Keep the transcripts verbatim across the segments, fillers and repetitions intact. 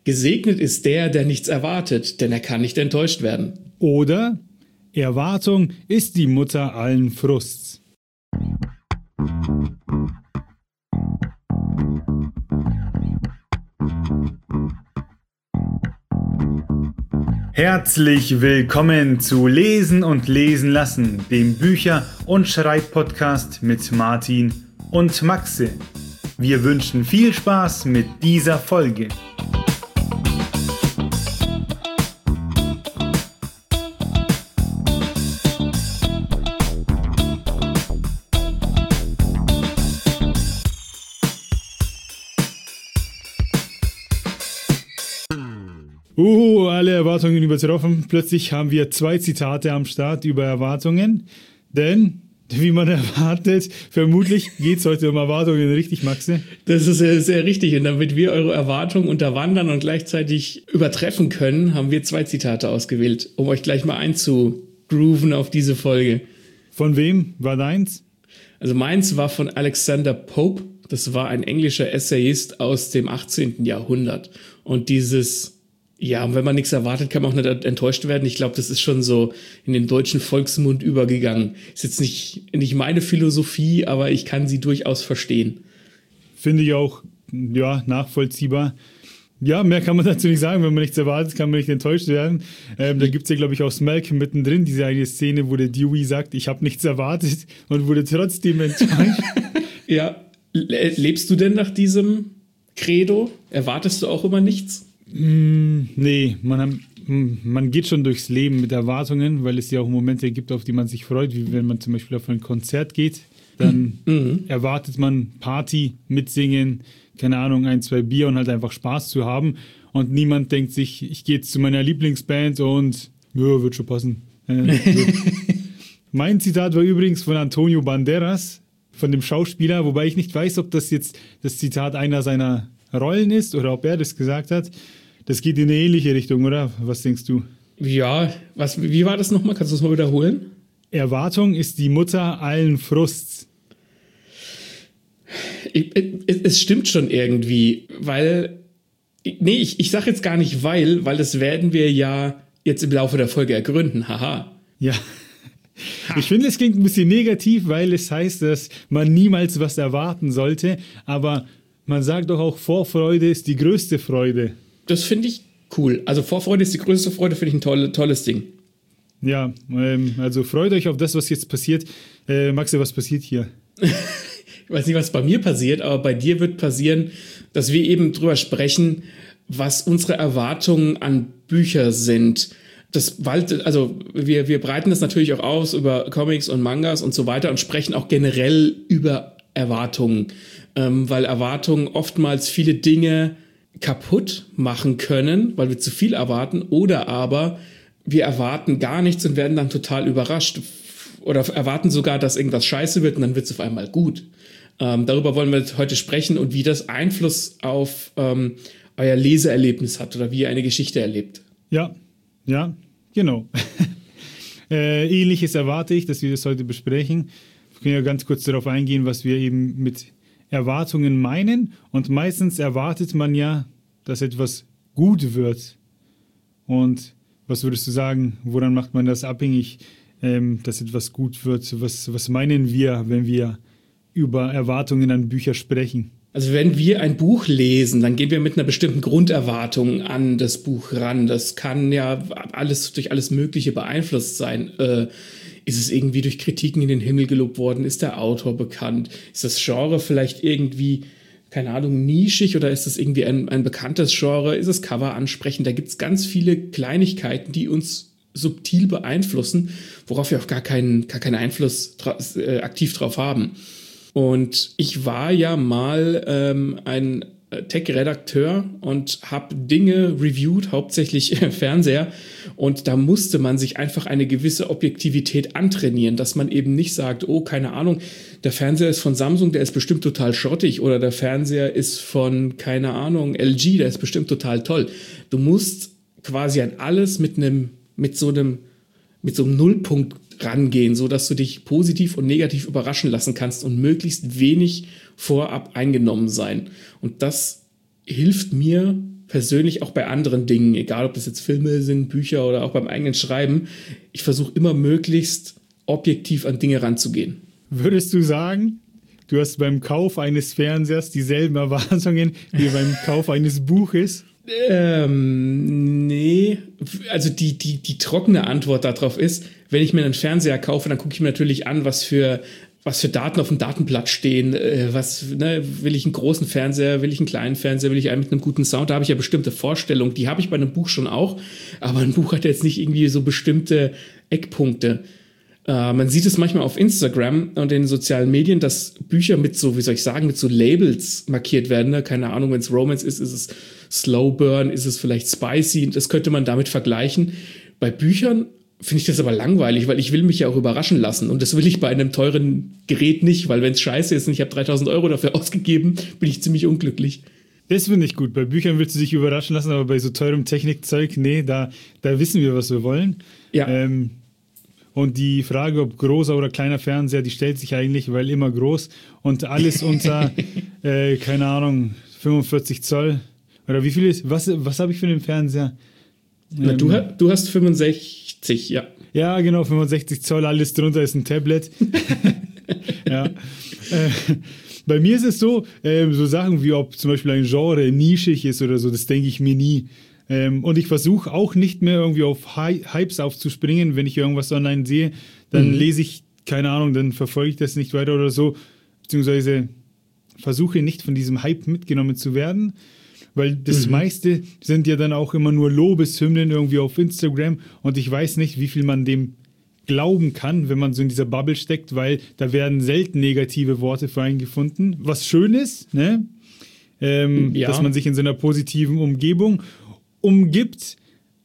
Gesegnet ist der, der nichts erwartet, denn er kann nicht enttäuscht werden. Oder Erwartung ist die Mutter allen Frusts. Herzlich willkommen zu Lesen und Lesen lassen, dem Bücher- und Schreibpodcast mit Martin und Maxe. Wir wünschen viel Spaß mit dieser Folge. Uh, alle Erwartungen übertroffen. Plötzlich haben wir zwei Zitate am Start über Erwartungen. Denn, wie man erwartet, vermutlich geht es heute um Erwartungen, richtig, Maxe? Das ist sehr, sehr richtig. Und damit wir eure Erwartungen unterwandern und gleichzeitig übertreffen können, haben wir zwei Zitate ausgewählt, um euch gleich mal einzugrooven auf diese Folge. Von wem war deins? Also meins war von Alexander Pope. Das war ein englischer Essayist aus dem achtzehnten Jahrhundert. Und dieses... Ja, und wenn man nichts erwartet, kann man auch nicht enttäuscht werden. Ich glaube, das ist schon so in den deutschen Volksmund übergegangen. Ist jetzt nicht, nicht meine Philosophie, aber ich kann sie durchaus verstehen. Finde ich auch, ja, nachvollziehbar. Ja, mehr kann man dazu nicht sagen. Wenn man nichts erwartet, kann man nicht enttäuscht werden. Ähm, da gibt es ja, glaube ich, auch Malcolm mittendrin, diese eine Szene, wo der Dewey sagt, ich habe nichts erwartet und wurde trotzdem enttäuscht. Ja, lebst du denn nach diesem Credo? Erwartest du auch immer nichts? Mm, nee, man, man geht schon durchs Leben mit Erwartungen, weil es ja auch Momente gibt, auf die man sich freut, wie wenn man zum Beispiel auf ein Konzert geht, dann mhm. erwartet man Party, mitsingen, keine Ahnung, ein, zwei Bier und halt einfach Spaß zu haben und niemand denkt sich, ich gehe jetzt zu meiner Lieblingsband und ja, wird schon passen. Äh, mein Zitat war übrigens von Antonio Banderas, von dem Schauspieler, wobei ich nicht weiß, ob das jetzt das Zitat einer seiner Rollen ist oder ob er das gesagt hat. Das geht in eine ähnliche Richtung, oder? Was denkst du? Ja, was, wie war das nochmal? Kannst du es mal wiederholen? Erwartung ist die Mutter allen Frusts. Ich, ich, es stimmt schon irgendwie, weil, nee, ich, ich sage jetzt gar nicht weil, weil das werden wir ja jetzt im Laufe der Folge ergründen, haha. Ja, ha. Ich finde, es klingt ein bisschen negativ, weil es heißt, dass man niemals was erwarten sollte, aber man sagt doch auch, Vorfreude ist die größte Freude. Das finde ich cool. Also Vorfreude ist die größte Freude, finde ich ein tolle, tolles Ding. Ja, ähm, also freut euch auf das, was jetzt passiert. Äh, Maxe, was passiert hier? Ich weiß nicht, was bei mir passiert, aber bei dir wird passieren, dass wir eben drüber sprechen, was unsere Erwartungen an Bücher sind. Das, also wir, wir breiten das natürlich auch aus über Comics und Mangas und so weiter und sprechen auch generell über Erwartungen, ähm, weil Erwartungen oftmals viele Dinge kaputt machen können, weil wir zu viel erwarten, oder aber wir erwarten gar nichts und werden dann total überrascht oder erwarten sogar, dass irgendwas scheiße wird und dann wird es auf einmal gut. Ähm, darüber wollen wir heute sprechen und wie das Einfluss auf ähm, euer Leseerlebnis hat oder wie ihr eine Geschichte erlebt. Ja, ja, genau. äh, Ähnliches erwarte ich, dass wir das heute besprechen. Wir können ja ganz kurz darauf eingehen, was wir eben mit Erwartungen meinen, und meistens erwartet man ja, dass etwas gut wird. Und was würdest du sagen, woran macht man das abhängig, ähm, dass etwas gut wird? Was, was meinen wir, wenn wir über Erwartungen an Bücher sprechen? Also wenn wir ein Buch lesen, dann gehen wir mit einer bestimmten Grunderwartung an das Buch ran. Das kann ja alles durch alles Mögliche beeinflusst sein. Äh, Ist es irgendwie durch Kritiken in den Himmel gelobt worden? Ist der Autor bekannt? Ist das Genre vielleicht irgendwie, keine Ahnung, nischig oder ist es irgendwie ein, ein bekanntes Genre? Ist das Cover ansprechend? Da gibt es ganz viele Kleinigkeiten, die uns subtil beeinflussen, worauf wir auch gar keinen, gar keinen Einfluss dra- äh, aktiv drauf haben. Und ich war ja mal ähm, ein Tech-Redakteur und habe Dinge reviewed, hauptsächlich Fernseher, und da musste man sich einfach eine gewisse Objektivität antrainieren, dass man eben nicht sagt, oh, keine Ahnung, der Fernseher ist von Samsung, der ist bestimmt total schrottig, oder der Fernseher ist von, keine Ahnung, L G, der ist bestimmt total toll. Du musst quasi an alles mit einem, mit so einem, mit so einem Nullpunkt rangehen, so dass du dich positiv und negativ überraschen lassen kannst und möglichst wenig vorab eingenommen sein. Und das hilft mir persönlich auch bei anderen Dingen, egal ob das jetzt Filme sind, Bücher oder auch beim eigenen Schreiben, ich versuche immer möglichst objektiv an Dinge ranzugehen. Würdest du sagen, du hast beim Kauf eines Fernsehers dieselben Erwartungen wie beim Kauf eines Buches? Ähm, nee. Also die, die, die trockene Antwort darauf ist, wenn ich mir einen Fernseher kaufe, dann gucke ich mir natürlich an, was für, was für Daten auf dem Datenblatt stehen. Äh, was, ne, will ich einen großen Fernseher, will ich einen kleinen Fernseher, will ich einen mit einem guten Sound? Da habe ich ja bestimmte Vorstellungen. Die habe ich bei einem Buch schon auch. Aber ein Buch hat jetzt nicht irgendwie so bestimmte Eckpunkte. Uh, man sieht es manchmal auf Instagram und in den sozialen Medien, dass Bücher mit so, wie soll ich sagen, mit so Labels markiert werden. Ne? Keine Ahnung, wenn es Romance ist, ist es Slow Burn, ist es vielleicht Spicy. Das könnte man damit vergleichen. Bei Büchern finde ich das aber langweilig, weil ich will mich ja auch überraschen lassen. Und das will ich bei einem teuren Gerät nicht, weil wenn es scheiße ist und ich habe dreitausend Euro dafür ausgegeben, bin ich ziemlich unglücklich. Das finde ich gut. Bei Büchern willst du dich überraschen lassen, aber bei so teurem Technikzeug, nee, da, da wissen wir, was wir wollen. Ja. Ähm, Und die Frage, ob großer oder kleiner Fernseher, die stellt sich eigentlich, weil immer groß und alles unter, äh, keine Ahnung, fünfundvierzig Zoll. Oder wie viel ist, was, was habe ich für einen Fernseher? Na, Ähm, du, du hast fünfundsechzig, ja. Ja, genau, fünfundsechzig Zoll, alles drunter ist ein Tablet. ja. Äh, bei mir ist es so, äh, so Sachen wie ob zum Beispiel ein Genre nischig ist oder so, das denke ich mir nie. Ähm, und ich versuche auch nicht mehr irgendwie auf Hy- Hypes aufzuspringen, wenn ich irgendwas online sehe, dann mhm. lese ich, keine Ahnung, dann verfolge ich das nicht weiter oder so, beziehungsweise versuche nicht von diesem Hype mitgenommen zu werden, weil das mhm. meiste sind ja dann auch immer nur Lobeshymnen irgendwie auf Instagram und ich weiß nicht, wie viel man dem glauben kann, wenn man so in dieser Bubble steckt, weil da werden selten negative Worte für einen gefunden, was schön ist, ne? Ähm, ja. Dass man sich in so einer positiven Umgebung umgibt,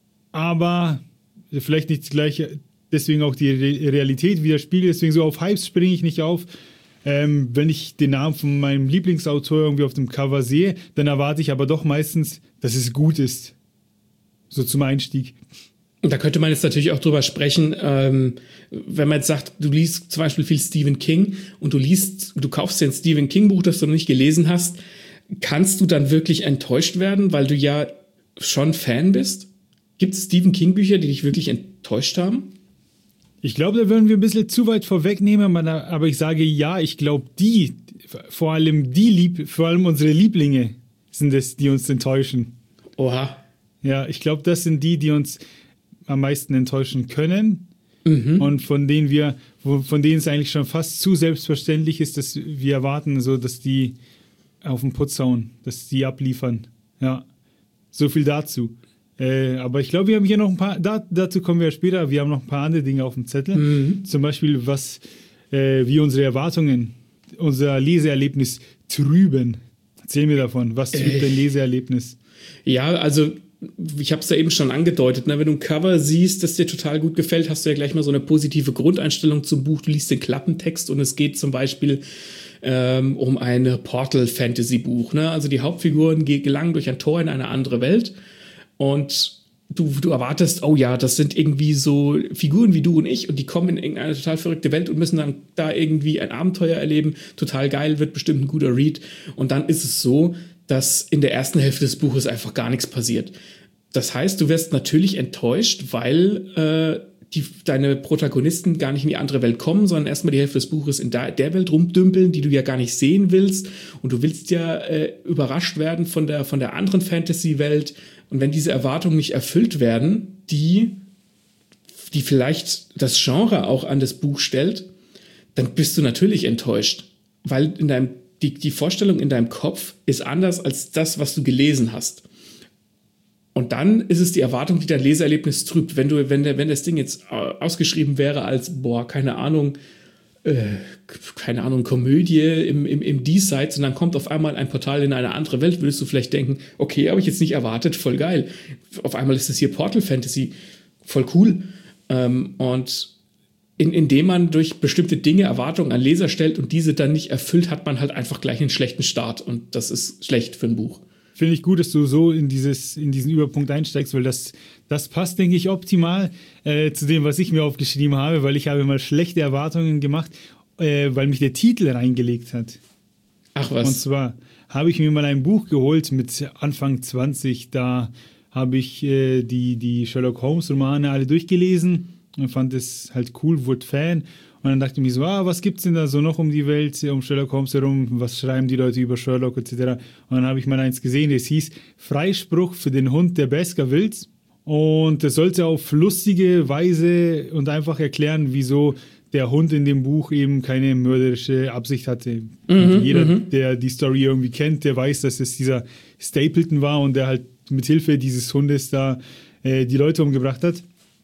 aber vielleicht nicht gleich deswegen auch die Re- Realität widerspiegelt, deswegen so auf Hypes springe ich nicht auf. Ähm, wenn ich den Namen von meinem Lieblingsautor irgendwie auf dem Cover sehe, dann erwarte ich aber doch meistens, dass es gut ist. So zum Einstieg. Da könnte man jetzt natürlich auch drüber sprechen, ähm, wenn man jetzt sagt, du liest zum Beispiel viel Stephen King und du liest, du kaufst dir ein Stephen King Buch, das du noch nicht gelesen hast, kannst du dann wirklich enttäuscht werden, weil du ja schon Fan bist? Gibt es Stephen King Bücher, die dich wirklich enttäuscht haben? Ich glaube, da würden wir ein bisschen zu weit vorwegnehmen, aber ich sage ja, ich glaube, die, vor allem die, Lieb- vor allem unsere Lieblinge sind es, die uns enttäuschen. Oha. Ja, ich glaube, das sind die, die uns am meisten enttäuschen können mhm. und von denen wir, von denen es eigentlich schon fast zu selbstverständlich ist, dass wir erwarten, so, dass die auf den Putz hauen, dass die abliefern. Ja. So viel dazu. Äh, aber ich glaube, wir haben hier noch ein paar, da, dazu kommen wir später, wir haben noch ein paar andere Dinge auf dem Zettel. Mhm. Zum Beispiel, was, äh, wie unsere Erwartungen, unser Leseerlebnis trüben. Erzähl mir davon, was trübt äh. dein Leseerlebnis? Ja, also ich habe es ja eben schon angedeutet, ne? Wenn du ein Cover siehst, das dir total gut gefällt, hast du ja gleich mal so eine positive Grundeinstellung zum Buch. Du liest den Klappentext und es geht zum Beispiel ähm, um ein Portal-Fantasy-Buch. Ne? Also die Hauptfiguren gelangen durch ein Tor in eine andere Welt und du, du erwartest, oh ja, das sind irgendwie so Figuren wie du und ich und die kommen in irgendeine total verrückte Welt und müssen dann da irgendwie ein Abenteuer erleben. Total geil, wird bestimmt ein guter Read. Und dann ist es so, dass in der ersten Hälfte des Buches einfach gar nichts passiert. Das heißt, du wirst natürlich enttäuscht, weil äh, die, deine Protagonisten gar nicht in die andere Welt kommen, sondern erstmal die Hälfte des Buches in der, der Welt rumdümpeln, die du ja gar nicht sehen willst. Und du willst ja äh, überrascht werden von der, von der anderen Fantasy-Welt. Und wenn diese Erwartungen nicht erfüllt werden, die, die vielleicht das Genre auch an das Buch stellt, dann bist du natürlich enttäuscht. Weil in deinem, die, die Vorstellung in deinem Kopf ist anders als das, was du gelesen hast. Und dann ist es die Erwartung, die dein Leseerlebnis trübt. Wenn du, wenn der, wenn das Ding jetzt ausgeschrieben wäre als, boah, keine Ahnung, äh, keine Ahnung, Komödie im, im, im Diesseits und dann kommt auf einmal ein Portal in eine andere Welt, würdest du vielleicht denken, okay, habe ich jetzt nicht erwartet, voll geil. Auf einmal ist das hier Portal Fantasy, voll cool. Ähm, und in, indem man durch bestimmte Dinge Erwartungen an Leser stellt und diese dann nicht erfüllt, hat man halt einfach gleich einen schlechten Start. Und das ist schlecht für ein Buch. Finde ich gut, dass du so in, dieses, in diesen Überpunkt einsteigst, weil das, das passt, denke ich, optimal äh, zu dem, was ich mir aufgeschrieben habe, weil ich habe mal schlechte Erwartungen gemacht, äh, weil mich der Titel reingelegt hat. Ach was. Und zwar habe ich mir mal ein Buch geholt mit Anfang zwanzig. Da habe ich äh, die, die Sherlock Holmes-Romane alle durchgelesen und fand es halt cool, wurde Fan. Und dann dachte ich mir so, ah, was gibt's denn da so noch um die Welt, um Sherlock Holmes herum? Was schreiben die Leute über Sherlock et cetera? Und dann habe ich mal eins gesehen, das hieß Freispruch für den Hund der Baskervilles. Und das sollte auf lustige Weise und einfach erklären, wieso der Hund in dem Buch eben keine mörderische Absicht hatte. Mhm, jeder, m-hmm. der die Story irgendwie kennt, der weiß, dass es dieser Stapleton war und der halt mit Hilfe dieses Hundes da äh, die Leute umgebracht hat.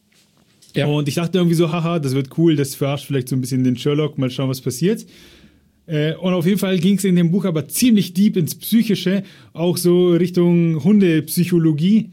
Ja. Und ich dachte irgendwie so, haha, das wird cool, das verarscht vielleicht so ein bisschen den Sherlock, mal schauen, was passiert. Äh, und auf jeden Fall ging es in dem Buch aber ziemlich deep ins Psychische, auch so Richtung Hundepsychologie.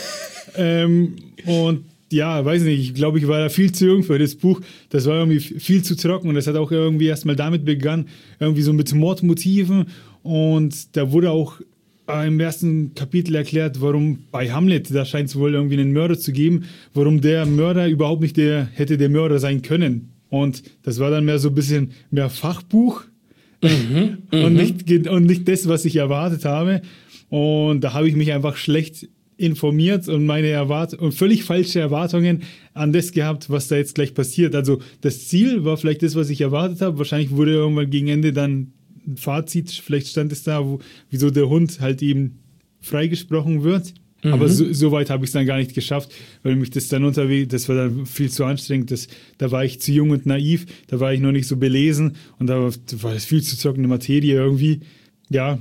ähm, und ja, weiß nicht, ich glaube, ich war da viel zu jung für das Buch. Das war irgendwie viel zu trocken und das hat auch irgendwie erstmal damit begonnen, irgendwie so mit Mordmotiven. Und da wurde auch im ersten Kapitel erklärt, warum bei Hamlet, da scheint es wohl irgendwie einen Mörder zu geben, warum der Mörder überhaupt nicht der hätte der Mörder sein können. Und das war dann mehr so ein bisschen mehr Fachbuch mhm, und, nicht, und nicht das, was ich erwartet habe. Und da habe ich mich einfach schlecht informiert und meine Erwart- und völlig falsche Erwartungen an das gehabt, was da jetzt gleich passiert. Also das Ziel war vielleicht das, was ich erwartet habe. Wahrscheinlich wurde irgendwann gegen Ende dann ein Fazit, vielleicht stand es da, wo, wieso der Hund halt eben freigesprochen wird. Mhm. Aber so, so weit habe ich es dann gar nicht geschafft, weil mich das dann unterwegs, das war dann viel zu anstrengend. Das, da war ich zu jung und naiv, da war ich noch nicht so belesen und da war, da war das viel zu trockene Materie irgendwie. Ja,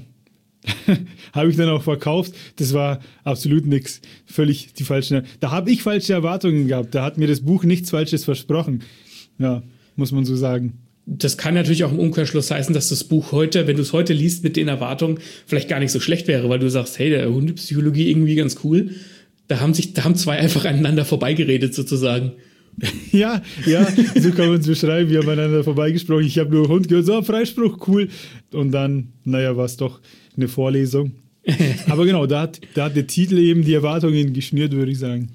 habe ich dann auch verkauft. Das war absolut nichts. Völlig die falschen. Da habe ich falsche Erwartungen gehabt. Da hat mir das Buch nichts Falsches versprochen. Ja, muss man so sagen. Das kann natürlich auch im Umkehrschluss heißen, dass das Buch heute, wenn du es heute liest mit den Erwartungen, vielleicht gar nicht so schlecht wäre, weil du sagst, hey, der Hundepsychologie irgendwie ganz cool. Da haben sich, da haben zwei einfach aneinander vorbeigeredet sozusagen. Ja, ja, so kann man es beschreiben. Wir haben aneinander vorbeigesprochen. Ich habe nur Hund gehört, so, Freispruch, cool. Und dann, naja, war es doch eine Vorlesung. Aber genau, da hat, da hat der Titel eben die Erwartungen geschnürt, würde ich sagen.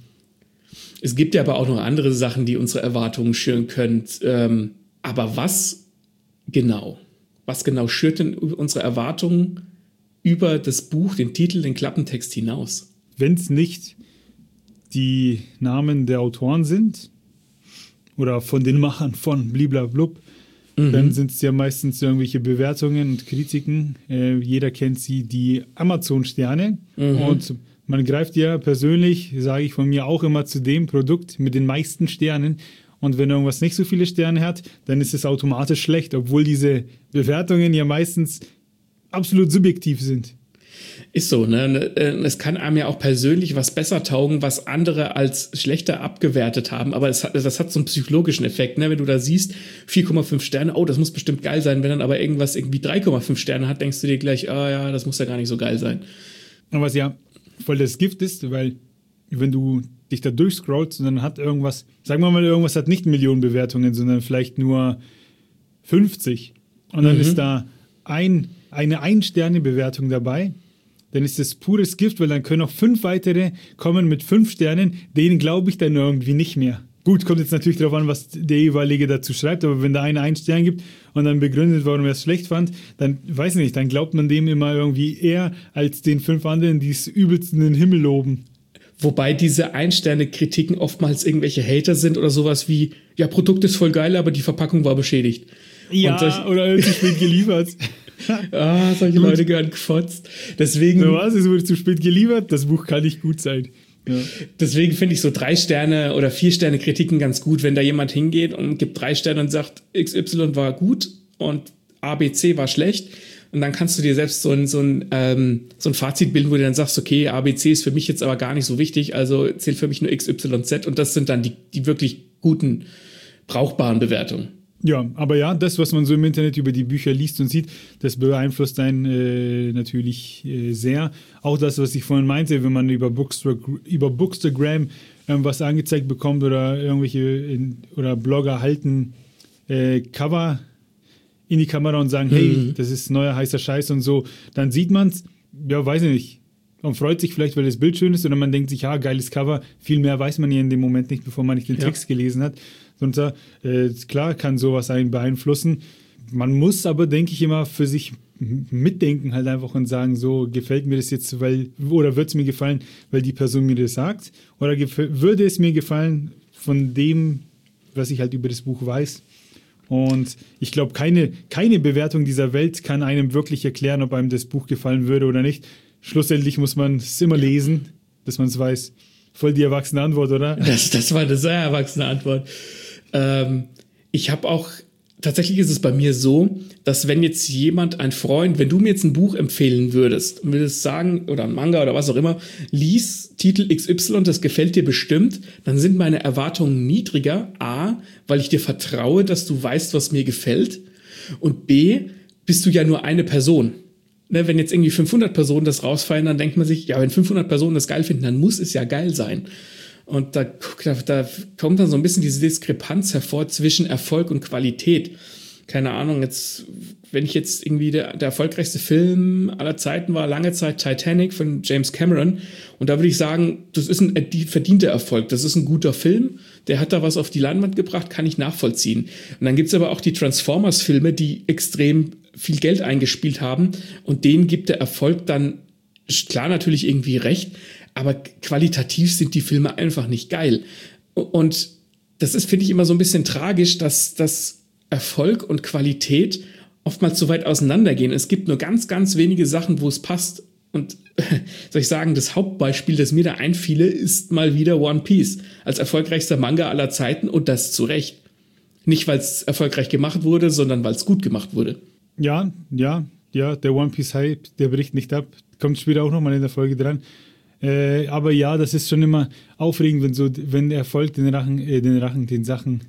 Es gibt ja aber auch noch andere Sachen, die unsere Erwartungen schüren können. Ähm, aber was genau? Was genau schürt denn unsere Erwartungen über das Buch, den Titel, den Klappentext hinaus? Wenn es nicht die Namen der Autoren sind oder von den Machern von bliblablub, mhm. dann sind es ja meistens irgendwelche Bewertungen und Kritiken. Äh, jeder kennt sie, die Amazon-Sterne. Mhm. Und man greift ja persönlich, sage ich von mir, auch immer zu dem Produkt mit den meisten Sternen. Und wenn irgendwas nicht so viele Sterne hat, dann ist es automatisch schlecht, obwohl diese Bewertungen ja meistens absolut subjektiv sind. Ist so, ne? Es kann einem ja auch persönlich was besser taugen, was andere als schlechter abgewertet haben, aber es hat, das hat so einen psychologischen Effekt, ne? Wenn du da siehst, vier Komma fünf Sterne, oh, das muss bestimmt geil sein, wenn dann aber irgendwas irgendwie drei Komma fünf Sterne hat, denkst du dir gleich, ah ja, das muss ja gar nicht so geil sein. Aber was ja voll das Gift ist, weil wenn du dich da durchscrollst und dann hat irgendwas, sagen wir mal, irgendwas hat nicht Millionen Bewertungen, sondern vielleicht nur fünfzig und dann mhm. ist da ein, eine Ein-Sterne-Bewertung dabei, dann ist das pures Gift, weil dann können auch fünf weitere kommen mit fünf Sternen, denen glaube ich dann irgendwie nicht mehr. Gut, kommt jetzt natürlich darauf an, was der jeweilige dazu schreibt, aber wenn da einer einen Stern gibt und dann begründet, warum er es schlecht fand, dann weiß ich nicht, dann glaubt man dem immer irgendwie eher als den fünf anderen, die es übelst in den Himmel loben. Wobei diese Ein-Sterne-Kritiken oftmals irgendwelche Hater sind oder sowas wie, ja, Produkt ist voll geil, aber die Verpackung war beschädigt. Ja, solch, oder zu spät geliefert. Ah, solche gut. Leute gehören gefotzt. Deswegen. So was, es wurde zu spät geliefert, das Buch kann nicht gut sein. Ja. Deswegen finde ich so drei Sterne oder vier Sterne Kritiken ganz gut, wenn da jemand hingeht und gibt drei Sterne und sagt, X Y war gut und A B C war schlecht. Und dann kannst du dir selbst so ein, so ein, ähm, so ein Fazit bilden, wo du dann sagst, okay, A B C ist für mich jetzt aber gar nicht so wichtig, also zählt für mich nur X Y Z und das sind dann die, die wirklich guten, brauchbaren Bewertungen. Ja, aber ja, das, was man so im Internet über die Bücher liest und sieht, das beeinflusst einen äh, natürlich äh, sehr. Auch das, was ich vorhin meinte, wenn man über, Bookstagram, über Bookstagram irgendwas angezeigt bekommt oder irgendwelche in, oder Blogger halten äh, Cover in die Kamera und sagen, mhm. hey, das ist neuer heißer Scheiß und so, dann sieht man es, ja, weiß ich nicht. Man freut sich vielleicht, weil das Bild schön ist oder man denkt sich, ja, geiles Cover. Viel mehr weiß man ja in dem Moment nicht, bevor man nicht den ja. Text gelesen hat. Und äh, klar kann sowas einen beeinflussen. Man muss aber, denke ich, immer für sich mitdenken halt einfach und sagen, so gefällt mir das jetzt, weil, oder wird es mir gefallen, weil die Person mir das sagt, oder würde es mir gefallen von dem, was ich halt über das Buch weiß. Und ich glaube, keine, keine Bewertung dieser Welt kann einem wirklich erklären, ob einem das Buch gefallen würde oder nicht. Schlussendlich muss man es immer lesen, dass man es weiß. Voll die erwachsene Antwort, oder? Das, das war eine sehr erwachsene Antwort. Ähm, ich habe auch, tatsächlich ist es bei mir so, dass wenn jetzt jemand, ein Freund, wenn du mir jetzt ein Buch empfehlen würdest und würdest sagen, oder ein Manga oder was auch immer, lies Titel X Y, das gefällt dir bestimmt, dann sind meine Erwartungen niedriger. A, weil ich dir vertraue, dass du weißt, was mir gefällt. Und B, bist du ja nur eine Person. Ne, wenn jetzt irgendwie fünfhundert Personen das rausfallen, dann denkt man sich, ja, wenn fünfhundert Personen das geil finden, dann muss es ja geil sein. Und da, da, da kommt dann so ein bisschen diese Diskrepanz hervor zwischen Erfolg und Qualität. Keine Ahnung, jetzt, wenn ich jetzt irgendwie der, der erfolgreichste Film aller Zeiten war, lange Zeit Titanic von James Cameron. Und da würde ich sagen, das ist ein verdienter Erfolg. Das ist ein guter Film. Der hat da was auf die Leinwand gebracht, kann ich nachvollziehen. Und dann gibt's aber auch die Transformers-Filme, die extrem viel Geld eingespielt haben. Und denen gibt der Erfolg dann, klar, natürlich irgendwie recht, aber qualitativ sind die Filme einfach nicht geil. Und das ist, finde ich, immer so ein bisschen tragisch, dass, dass Erfolg und Qualität oftmals so weit auseinandergehen. Es gibt nur ganz, ganz wenige Sachen, wo es passt. Und soll ich sagen, das Hauptbeispiel, das mir da einfiele, ist mal wieder One Piece als erfolgreichster Manga aller Zeiten, und das zu Recht. Nicht, weil es erfolgreich gemacht wurde, sondern weil es gut gemacht wurde. Ja, ja, ja, der One Piece Hype, der bricht nicht ab. Kommt später auch nochmal in der Folge dran. Äh, aber ja, das ist schon immer aufregend, wenn so, wenn Erfolg den Rachen, äh, den Rachen, den Sachen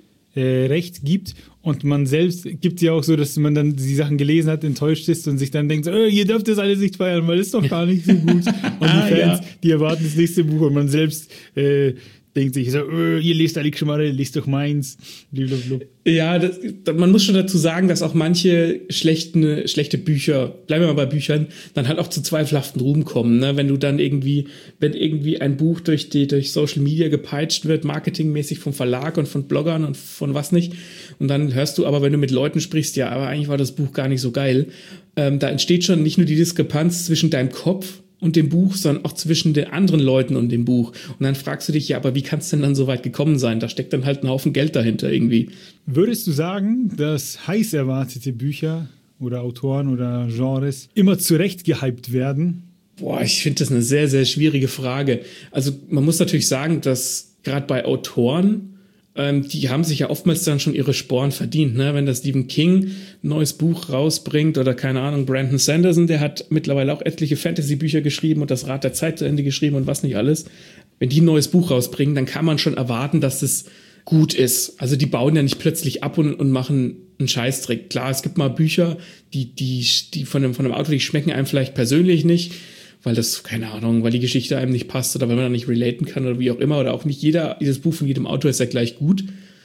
äh, recht gibt, und man selbst gibt ja auch so, dass man dann die Sachen gelesen hat, enttäuscht ist und sich dann denkt, so, ihr dürft das alles nicht feiern, weil es doch gar nicht so gut. Und ah, die Fans, ja. die erwarten das nächste Buch, und man selbst äh, denkt sich so, äh, ihr lest alle Schmarre, lest doch meins. Blablabla. Ja, das, man muss schon dazu sagen, dass auch manche schlechten, schlechte Bücher, bleiben wir mal bei Büchern, dann halt auch zu zweifelhaften Ruhm kommen. Ne? Wenn du dann irgendwie, wenn irgendwie ein Buch durch die, durch Social Media gepeitscht wird, marketingmäßig vom Verlag und von Bloggern und von was nicht, und dann hörst du aber, wenn du mit Leuten sprichst, ja, aber eigentlich war das Buch gar nicht so geil, ähm, da entsteht schon nicht nur die Diskrepanz zwischen deinem Kopf und dem Buch, sondern auch zwischen den anderen Leuten und dem Buch. Und dann fragst du dich, ja, aber wie kann es denn dann so weit gekommen sein? Da steckt dann halt ein Haufen Geld dahinter irgendwie. Würdest du sagen, dass heiß erwartete Bücher oder Autoren oder Genres immer zurecht gehypt werden? Boah, ich finde das eine sehr, sehr schwierige Frage. Also man muss natürlich sagen, dass gerade bei Autoren, ähm, die haben sich ja oftmals dann schon ihre Sporen verdient. Ne? Wenn der Stephen King ein neues Buch rausbringt oder keine Ahnung, Brandon Sanderson, der hat mittlerweile auch etliche Fantasy-Bücher geschrieben und das Rad der Zeit zu Ende geschrieben und was nicht alles. Wenn die ein neues Buch rausbringen, dann kann man schon erwarten, dass es gut ist. Also die bauen ja nicht plötzlich ab und, und machen einen Scheißdreck. Klar, es gibt mal Bücher, die, die, die von einem, von einem Autor, die schmecken einem vielleicht persönlich nicht, weil das, keine Ahnung, weil die Geschichte einem nicht passt oder weil man da nicht relaten kann oder wie auch immer, oder auch nicht jeder, jedes Buch von jedem Autor ist ja gleich gut.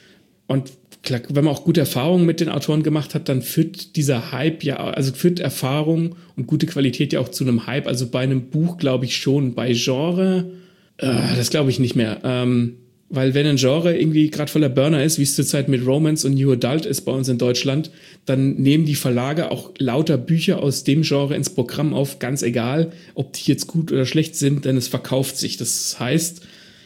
Und klar, wenn man auch gute Erfahrungen mit den Autoren gemacht hat, dann führt dieser Hype ja, also führt Erfahrung und gute Qualität ja auch zu einem Hype. Also bei einem Buch glaube ich schon, bei Genre, äh, das glaube ich nicht mehr. Ähm, weil wenn ein Genre irgendwie gerade voller Burner ist, wie es zurzeit mit Romance und New Adult ist bei uns in Deutschland, dann nehmen die Verlage auch lauter Bücher aus dem Genre ins Programm auf, ganz egal, ob die jetzt gut oder schlecht sind, denn es verkauft sich. Das heißt,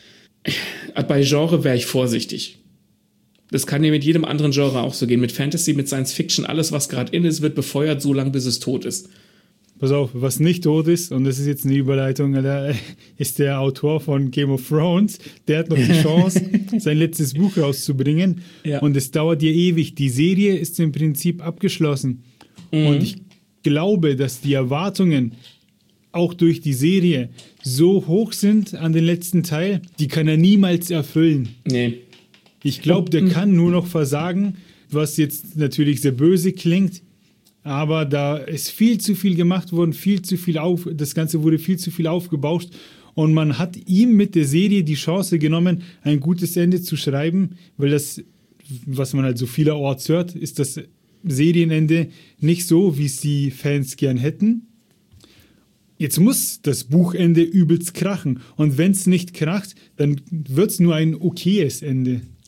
bei Genre wäre ich vorsichtig. Das kann ja mit jedem anderen Genre auch so gehen. Mit Fantasy, mit Science Fiction, alles, was gerade in ist, wird befeuert, so lange, bis es tot ist. Pass auf, was nicht tot ist, und das ist jetzt eine Überleitung, da ist der Autor von Game of Thrones, der hat noch die Chance, sein letztes Buch rauszubringen. Ja. Und es dauert ja ewig. Die Serie ist im Prinzip abgeschlossen. Mhm. Und ich glaube, dass die Erwartungen auch durch die Serie so hoch sind an den letzten Teil, die kann er niemals erfüllen. Nee. Ich glaube, der kann nur noch versagen, was jetzt natürlich sehr böse klingt. Aber da ist viel zu viel gemacht worden, viel zu viel auf, das Ganze wurde viel zu viel aufgebauscht, und man hat ihm mit der Serie die Chance genommen, ein gutes Ende zu schreiben, weil das, was man halt so vielerorts hört, ist das Serienende nicht so, wie es die Fans gern hätten. Jetzt muss das Buchende übelst krachen, und wenn es nicht kracht, dann wird es nur ein okayes Ende.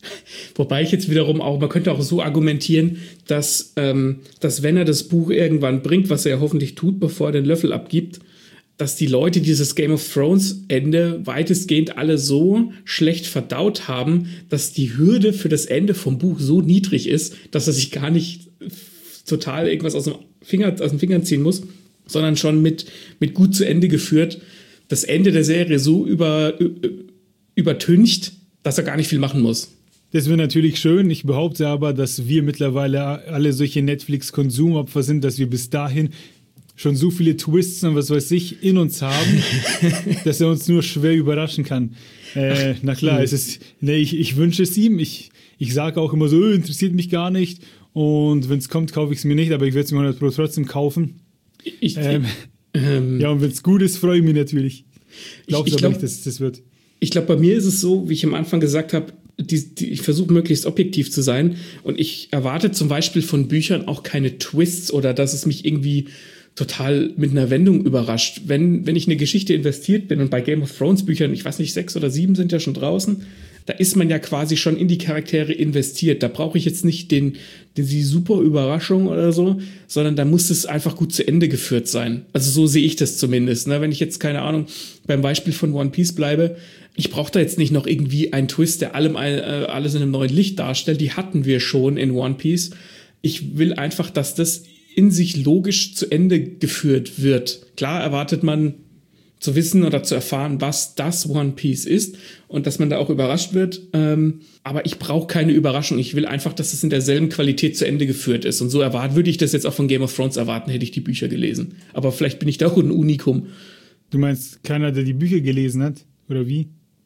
Wobei ich jetzt wiederum auch, man könnte auch so argumentieren, dass, ähm, dass wenn er das Buch irgendwann bringt, was er ja hoffentlich tut, bevor er den Löffel abgibt, dass die Leute dieses Game of Thrones Ende weitestgehend alle so schlecht verdaut haben, dass die Hürde für das Ende vom Buch so niedrig ist, dass er sich gar nicht total irgendwas aus dem Finger, aus den Fingern ziehen muss, sondern schon mit, mit gut zu Ende geführt, das Ende der Serie so über, übertüncht, dass er gar nicht viel machen muss. Das wäre natürlich schön. Ich behaupte aber, dass wir mittlerweile alle solche Netflix-Konsumopfer sind, dass wir bis dahin schon so viele Twists und was weiß ich in uns haben, dass er uns nur schwer überraschen kann. Äh, na klar, es ist, nee, ich, ich wünsche es ihm. Ich, ich sage auch immer so, interessiert mich gar nicht. Und wenn es kommt, kaufe ich es mir nicht, aber ich werde es mir hundert Prozent trotzdem kaufen. Ich, ähm, ähm, ja, und wenn es gut ist, freue ich mich natürlich. Glaubst ich, ich aber glaub, nicht, dass es das wird. Ich glaube, bei mir ist es so, wie ich am Anfang gesagt habe, die, die, ich versuche möglichst objektiv zu sein und ich erwarte zum Beispiel von Büchern auch keine Twists oder dass es mich irgendwie total mit einer Wendung überrascht. Wenn, wenn ich eine Geschichte investiert bin und bei Game of Thrones Büchern, ich weiß nicht, sechs oder sieben sind ja schon draußen, da ist man ja quasi schon in die Charaktere investiert. Da brauche ich jetzt nicht den, den, die super Überraschung oder so, sondern da muss es einfach gut zu Ende geführt sein. Also so sehe ich das zumindest. Ne? Wenn ich jetzt, keine Ahnung, beim Beispiel von One Piece bleibe, ich brauche da jetzt nicht noch irgendwie einen Twist, der allem, äh, alles in einem neuen Licht darstellt. Die hatten wir schon in One Piece. Ich will einfach, dass das in sich logisch zu Ende geführt wird. Klar erwartet man zu wissen oder zu erfahren, was das One Piece ist und dass man da auch überrascht wird. Ähm, aber ich brauche keine Überraschung. Ich will einfach, dass es in derselben Qualität zu Ende geführt ist. Und so erwarten, würde ich das jetzt auch von Game of Thrones erwarten, hätte ich die Bücher gelesen. Aber vielleicht bin ich da auch ein Unikum. Du meinst, keiner, der die Bücher gelesen hat? Oder wie?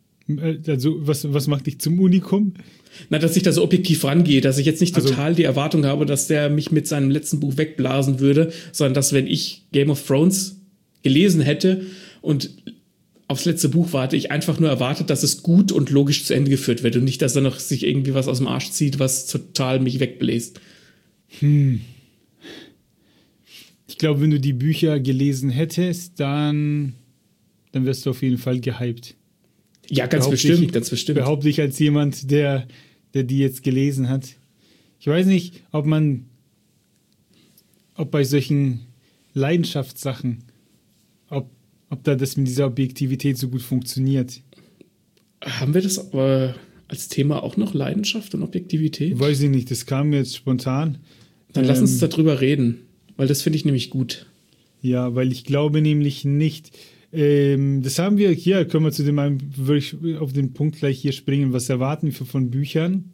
Also, was, was macht dich zum Unikum? Na, dass ich da so objektiv rangehe, dass ich jetzt nicht Also, total die Erwartung habe, dass der mich mit seinem letzten Buch wegblasen würde, sondern dass, wenn ich Game of Thrones gelesen hätte und aufs letzte Buch warte, ich einfach nur erwartet, dass es gut und logisch zu Ende geführt wird und nicht, dass er noch sich irgendwie was aus dem Arsch zieht, was total mich wegbläst. Hm. Ich glaube, wenn du die Bücher gelesen hättest, dann, dann wärst du auf jeden Fall gehypt. Ja, ganz behaupte bestimmt, ich, ganz bestimmt. Behaupte ich als jemand, der, der die jetzt gelesen hat. Ich weiß nicht, ob man, ob bei solchen Leidenschaftssachen, ob, ob da das mit dieser Objektivität so gut funktioniert. Haben wir das aber als Thema auch noch, Leidenschaft und Objektivität? Weiß ich nicht, das kam mir jetzt spontan. Dann ähm, lass uns Ähm, darüber reden, weil das finde ich nämlich gut. Ja, weil ich glaube nämlich nicht, ähm, das haben wir, hier können wir zu dem, würde ich auf den Punkt gleich hier springen, was erwarten wir von Büchern?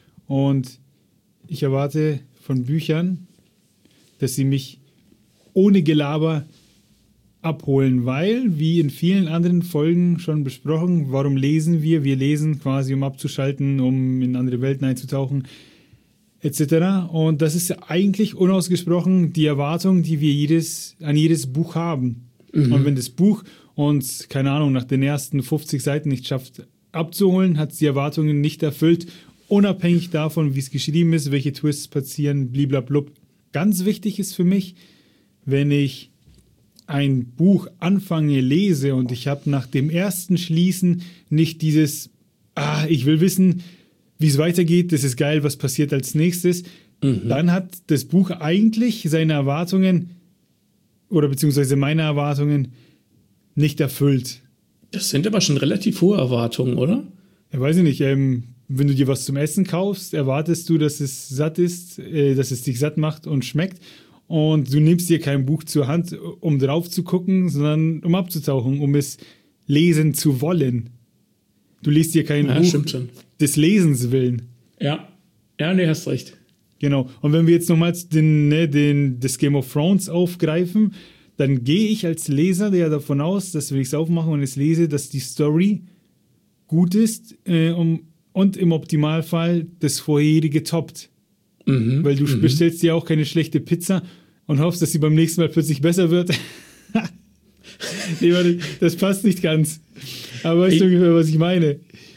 Und ich erwarte von Büchern, dass sie mich ohne Gelaber abholen, weil, wie in vielen anderen Folgen schon besprochen, warum lesen wir? Wir lesen quasi, um abzuschalten, um in andere Welten einzutauchen, et cetera. Und das ist eigentlich unausgesprochen die Erwartung, die wir jedes, an jedes Buch haben. Mhm. Und wenn das Buch uns, keine Ahnung, nach den ersten fünfzig Seiten nicht schafft abzuholen, hat es die Erwartungen nicht erfüllt, unabhängig davon, wie es geschrieben ist, welche Twists passieren, bliblablub. Ganz wichtig ist für mich, wenn ich ein Buch anfange, lese und ich habe nach dem ersten Schließen nicht dieses, ah, ich will wissen, wie es weitergeht, das ist geil, was passiert als nächstes, mhm. dann hat das Buch eigentlich seine Erwartungen oder beziehungsweise meine Erwartungen nicht erfüllt. Das sind aber schon relativ hohe Erwartungen, oder? Ja, weiß ich nicht, ähm, wenn du dir was zum Essen kaufst, erwartest du, dass es satt ist, äh, dass es dich satt macht und schmeckt. Und du nimmst dir kein Buch zur Hand, um drauf zu gucken, sondern um abzutauchen, um es lesen zu wollen. Du liest dir kein ja, Buch stimmt schon. Des Lesens willen. Ja, ja, nee, hast recht. Genau. Und wenn wir jetzt nochmals den, ne, den, das Game of Thrones aufgreifen, dann gehe ich als Leser ja davon aus, dass wenn ich es aufmache und es lese, dass die Story gut ist äh, um, und im Optimalfall das vorherige toppt. Mhm, Weil du mhm. bestellst dir auch keine schlechte Pizza und hoffst, dass sie beim nächsten Mal plötzlich besser wird. Nee, warte, das passt nicht ganz. Aber weißt du ungefähr, was ich meine?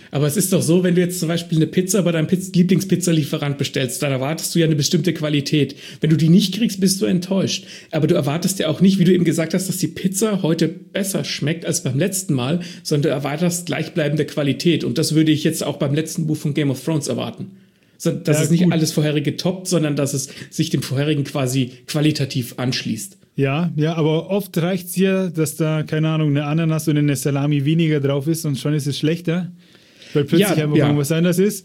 Aber es ist doch so, wenn du jetzt zum Beispiel eine Pizza bei deinem Piz- Lieblingspizzalieferant bestellst, dann erwartest du ja eine bestimmte Qualität. Wenn du die nicht kriegst, bist du enttäuscht. Aber du erwartest ja auch nicht, wie du eben gesagt hast, dass die Pizza heute besser schmeckt als beim letzten Mal, sondern du erwartest gleichbleibende Qualität. Und das würde ich jetzt auch beim letzten Buch von Game of Thrones erwarten. So, dass ja, es nicht gut. alles vorherige toppt, sondern dass es sich dem vorherigen quasi qualitativ anschließt. Ja, ja, aber oft reicht es ja, dass da, keine Ahnung, eine Ananas und eine Salami weniger drauf ist und schon ist es schlechter. Weil plötzlich ja, einfach ja. irgendwas anderes ist.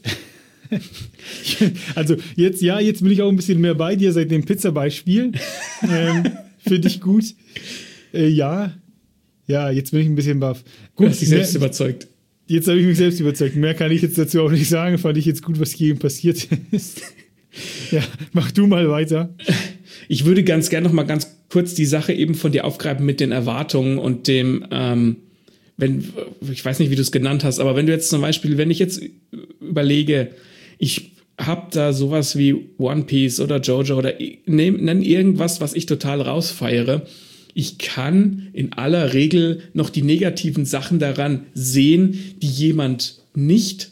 Also jetzt, ja, jetzt bin ich auch ein bisschen mehr bei dir seit dem Pizza-Beispiel. ähm, Finde ich gut. Äh, ja, ja, jetzt bin ich ein bisschen baff. Gut, hast dich selbst mehr, überzeugt. Jetzt habe ich mich selbst überzeugt. Mehr kann ich jetzt dazu auch nicht sagen. Fand ich jetzt gut, was hier passiert ist. Ja, mach du mal weiter. Ich würde ganz gerne noch mal ganz kurz die Sache eben von dir aufgreifen mit den Erwartungen und dem ähm, wenn, ich weiß nicht, wie du es genannt hast, aber wenn du jetzt zum Beispiel, wenn ich jetzt überlege, ich habe da sowas wie One Piece oder Jojo oder nenn irgendwas, was ich total rausfeiere, ich kann in aller Regel noch die negativen Sachen daran sehen, die jemand nicht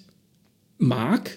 mag,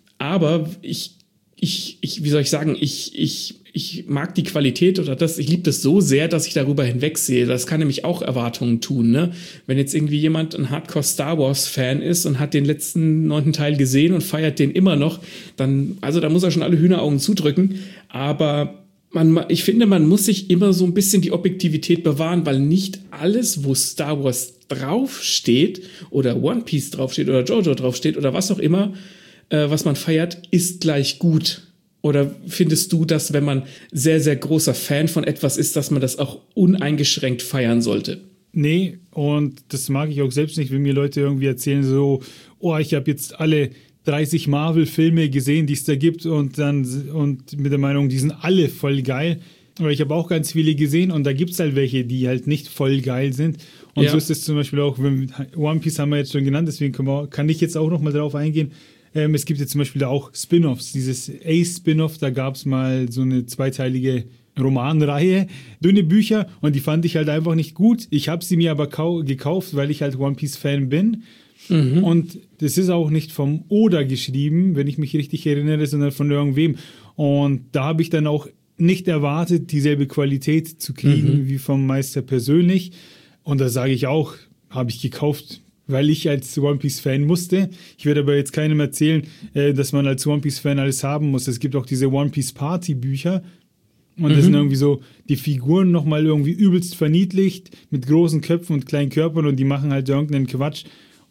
aber ich, ich, ich wie soll ich sagen, ich, ich ich mag die Qualität oder das, ich liebe das so sehr, dass ich darüber hinwegsehe. Das kann nämlich auch Erwartungen tun, ne? Wenn jetzt irgendwie jemand ein Hardcore-Star Wars-Fan ist und hat den letzten neunten Teil gesehen und feiert den immer noch, dann, also da muss er schon alle Hühneraugen zudrücken. Aber man, ich finde, man muss sich immer so ein bisschen die Objektivität bewahren, weil nicht alles, wo Star Wars draufsteht oder One Piece draufsteht oder Jojo draufsteht oder was auch immer, äh, was man feiert, ist gleich gut. Oder findest du, dass, wenn man sehr, sehr großer Fan von etwas ist, dass man das auch uneingeschränkt feiern sollte? Nee, und das mag ich auch selbst nicht, wenn mir Leute irgendwie erzählen so, oh, ich habe jetzt alle dreißig Marvel-Filme gesehen, die es da gibt und dann und mit der Meinung, die sind alle voll geil. Aber ich habe auch ganz viele gesehen und da gibt es halt welche, die halt nicht voll geil sind. Und ja. So ist es zum Beispiel auch, wenn One Piece haben wir jetzt schon genannt, deswegen kann, man, kann ich jetzt auch noch mal drauf eingehen. Ähm, es gibt jetzt zum Beispiel da auch Spin-Offs, dieses Ace-Spin-Off, da gab es mal so eine zweiteilige Romanreihe, dünne Bücher und die fand ich halt einfach nicht gut. Ich habe sie mir aber kau- gekauft, weil ich halt One Piece-Fan bin. Mhm. Und das ist auch nicht vom Oda geschrieben, wenn ich mich richtig erinnere, sondern von irgendwem. Und da habe ich dann auch nicht erwartet, dieselbe Qualität zu kriegen mhm. wie vom Meister persönlich. Und da sage ich auch, habe ich gekauft, weil ich als One Piece-Fan musste. Ich werde aber jetzt keinem erzählen, äh, dass man als One Piece-Fan alles haben muss. Es gibt auch diese One Piece-Party-Bücher. Und mhm. das sind irgendwie so die Figuren nochmal irgendwie übelst verniedlicht mit großen Köpfen und kleinen Körpern und die machen halt irgendeinen Quatsch.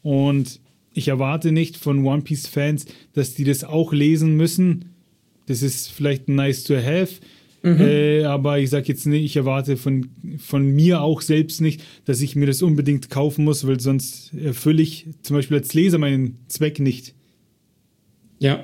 Und ich erwarte nicht von One Piece-Fans, dass die das auch lesen müssen. Das ist vielleicht nice to have. Mhm. Äh, aber ich sag jetzt nicht, ich erwarte von, von mir auch selbst nicht, dass ich mir das unbedingt kaufen muss, weil sonst erfülle ich zum Beispiel als Leser meinen Zweck nicht. Ja.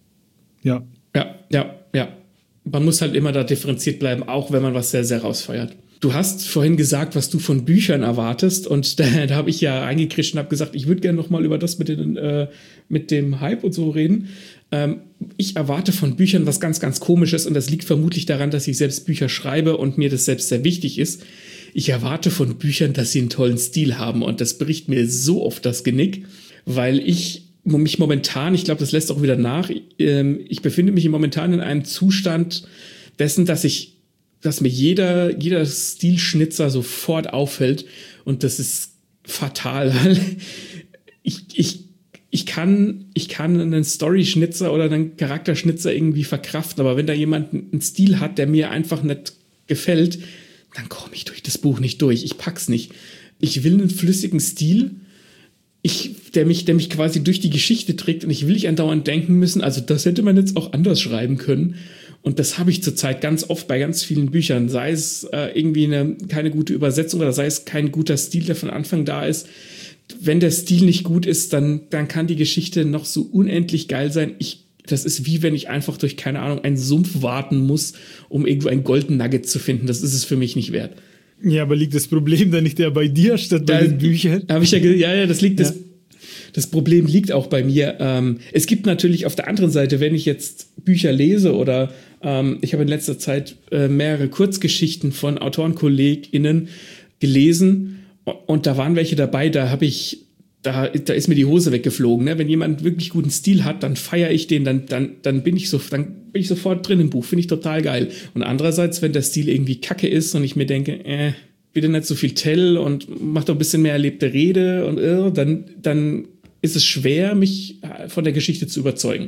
Ja. Ja, ja, ja. Man muss halt immer da differenziert bleiben, auch wenn man was sehr, sehr rausfeiert. Du hast vorhin gesagt, was du von Büchern erwartest und da, da habe ich ja eingekrischt und habe gesagt, ich würde gerne noch mal über das mit, den, äh, mit dem Hype und so reden. Ähm, ich erwarte von Büchern was ganz, ganz Komisches und das liegt vermutlich daran, dass ich selbst Bücher schreibe und mir das selbst sehr wichtig ist. Ich erwarte von Büchern, dass sie einen tollen Stil haben und das bricht mir so oft das Genick, weil ich mich momentan, ich glaube, das lässt auch wieder nach, ähm, ich befinde mich momentan in einem Zustand dessen, dass ich, dass mir jeder, jeder Stilschnitzer sofort auffällt und das ist fatal, weil ich, ich Ich kann, ich kann einen Story-Schnitzer oder einen Charakterschnitzer irgendwie verkraften, aber wenn da jemand einen Stil hat, der mir einfach nicht gefällt, dann komme ich durch das Buch nicht durch. Ich pack's nicht. Ich will einen flüssigen Stil, ich, der mich, der mich quasi durch die Geschichte trägt und ich will nicht andauernd denken müssen, also das hätte man jetzt auch anders schreiben können. Und das habe ich zurzeit ganz oft bei ganz vielen Büchern, sei es äh, irgendwie eine, keine gute Übersetzung oder sei es kein guter Stil, der von Anfang da ist. Wenn der Stil nicht gut ist, dann, dann kann die Geschichte noch so unendlich geil sein. Ich, das ist wie wenn ich einfach durch, keine Ahnung, einen Sumpf warten muss, um irgendwo ein Golden Nugget zu finden. Das ist es für mich nicht wert. Ja, aber liegt das Problem dann nicht eher bei dir statt bei da, den Büchern? Hab ich ja, ja, ja, das liegt, ja. das, das Problem liegt auch bei mir. Ähm, es gibt natürlich auf der anderen Seite, wenn ich jetzt Bücher lese oder ähm, ich habe in letzter Zeit äh, mehrere Kurzgeschichten von AutorenkollegInnen gelesen. Und da waren welche dabei, da habe ich da, da ist mir die Hose weggeflogen. Ne? Wenn jemand wirklich guten Stil hat, dann feiere ich den, dann, dann, dann, bin ich so, dann bin ich sofort drin im Buch, finde ich total geil. Und andererseits, wenn der Stil irgendwie kacke ist und ich mir denke, äh, bitte nicht so viel Tell und mach doch ein bisschen mehr erlebte Rede und äh, dann, dann ist es schwer, mich von der Geschichte zu überzeugen.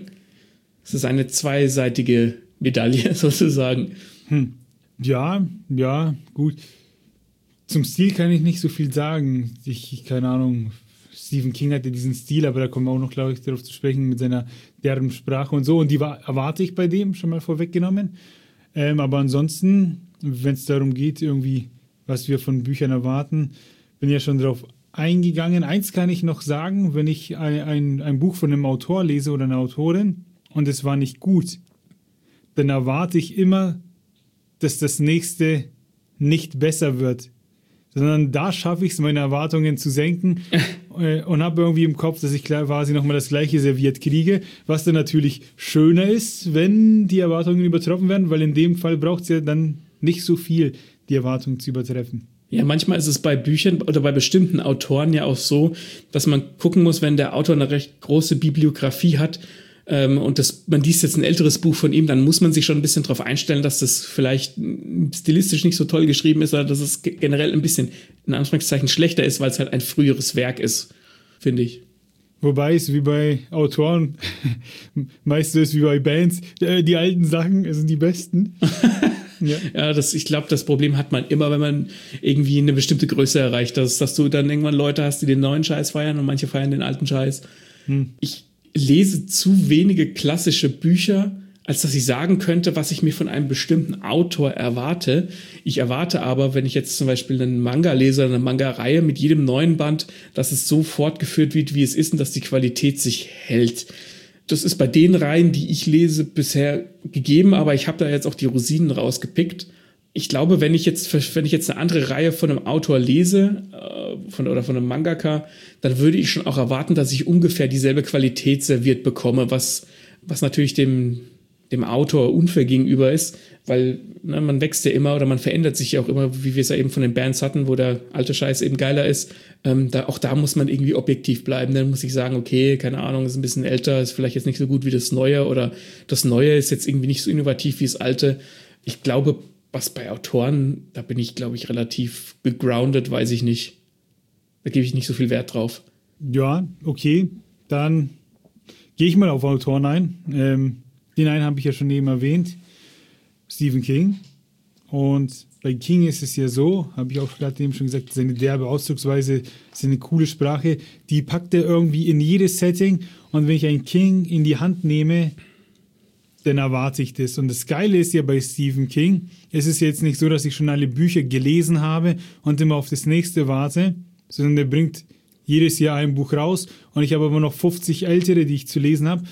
Es ist eine zweiseitige Medaille sozusagen. Hm. Ja, ja, gut. Zum Stil kann ich nicht so viel sagen. Ich, keine Ahnung, Stephen King hatte diesen Stil, aber da kommen wir auch noch, glaube ich, darauf zu sprechen, mit seiner derben Sprache und so. Und die war, erwarte ich bei dem, schon mal vorweggenommen. Ähm, aber ansonsten, wenn es darum geht, irgendwie, was wir von Büchern erwarten, bin ja schon darauf eingegangen. Eins kann ich noch sagen, wenn ich ein, ein, ein Buch von einem Autor lese oder einer Autorin und es war nicht gut, dann erwarte ich immer, dass das nächste nicht besser wird. Sondern da schaffe ich es, meine Erwartungen zu senken äh, und habe irgendwie im Kopf, dass ich quasi nochmal das Gleiche serviert kriege, was dann natürlich schöner ist, wenn die Erwartungen übertroffen werden, weil in dem Fall braucht es ja dann nicht so viel, die Erwartungen zu übertreffen. Ja, manchmal ist es bei Büchern oder bei bestimmten Autoren ja auch so, dass man gucken muss, wenn der Autor eine recht große Bibliografie hat, Ähm, und das, man liest jetzt ein älteres Buch von ihm, dann muss man sich schon ein bisschen darauf einstellen, dass das vielleicht stilistisch nicht so toll geschrieben ist oder dass es generell ein bisschen, in Anführungszeichen, schlechter ist, weil es halt ein früheres Werk ist, finde ich. Wobei es wie bei Autoren, meistens ist wie bei Bands, äh, die alten Sachen sind die besten. Ja, ja das, ich glaube, das Problem hat man immer, wenn man irgendwie eine bestimmte Größe erreicht, dass, dass du dann irgendwann Leute hast, die den neuen Scheiß feiern und manche feiern den alten Scheiß. Hm. Ich lese zu wenige klassische Bücher, als dass ich sagen könnte, was ich mir von einem bestimmten Autor erwarte. Ich erwarte aber, wenn ich jetzt zum Beispiel einen Manga lese, eine Manga-Reihe mit jedem neuen Band, dass es so fortgeführt wird, wie es ist und dass die Qualität sich hält. Das ist bei den Reihen, die ich lese, bisher gegeben, aber ich habe da jetzt auch die Rosinen rausgepickt. Ich glaube, wenn ich jetzt, wenn ich jetzt eine andere Reihe von einem Autor lese, äh, von, oder von einem Mangaka, dann würde ich schon auch erwarten, dass ich ungefähr dieselbe Qualität serviert bekomme, was, was natürlich dem, dem Autor unfair gegenüber ist, weil ne, man wächst ja immer oder man verändert sich ja auch immer, wie wir es ja eben von den Bands hatten, wo der alte Scheiß eben geiler ist. Ähm, da, auch da muss man irgendwie objektiv bleiben. Dann muss ich sagen, okay, keine Ahnung, ist ein bisschen älter, ist vielleicht jetzt nicht so gut wie das Neue oder das Neue ist jetzt irgendwie nicht so innovativ wie das Alte. Ich glaube, was bei Autoren, da bin ich, glaube ich, relativ gegroundet, weiß ich nicht. Da gebe ich nicht so viel Wert drauf. Ja, okay. Dann gehe ich mal auf Autoren ein. Ähm, den einen habe ich ja schon eben erwähnt. Stephen King. Und bei King ist es ja so, habe ich auch gerade eben schon gesagt, seine derbe Ausdrucksweise, seine coole Sprache, die packt er irgendwie in jedes Setting. Und wenn ich einen King in die Hand nehme, dann erwarte ich das. Und das Geile ist ja bei Stephen King, es ist jetzt nicht so, dass ich schon alle Bücher gelesen habe und immer auf das nächste warte, sondern der bringt jedes Jahr ein Buch raus und ich habe aber noch fünfzig ältere, die ich zu lesen habe.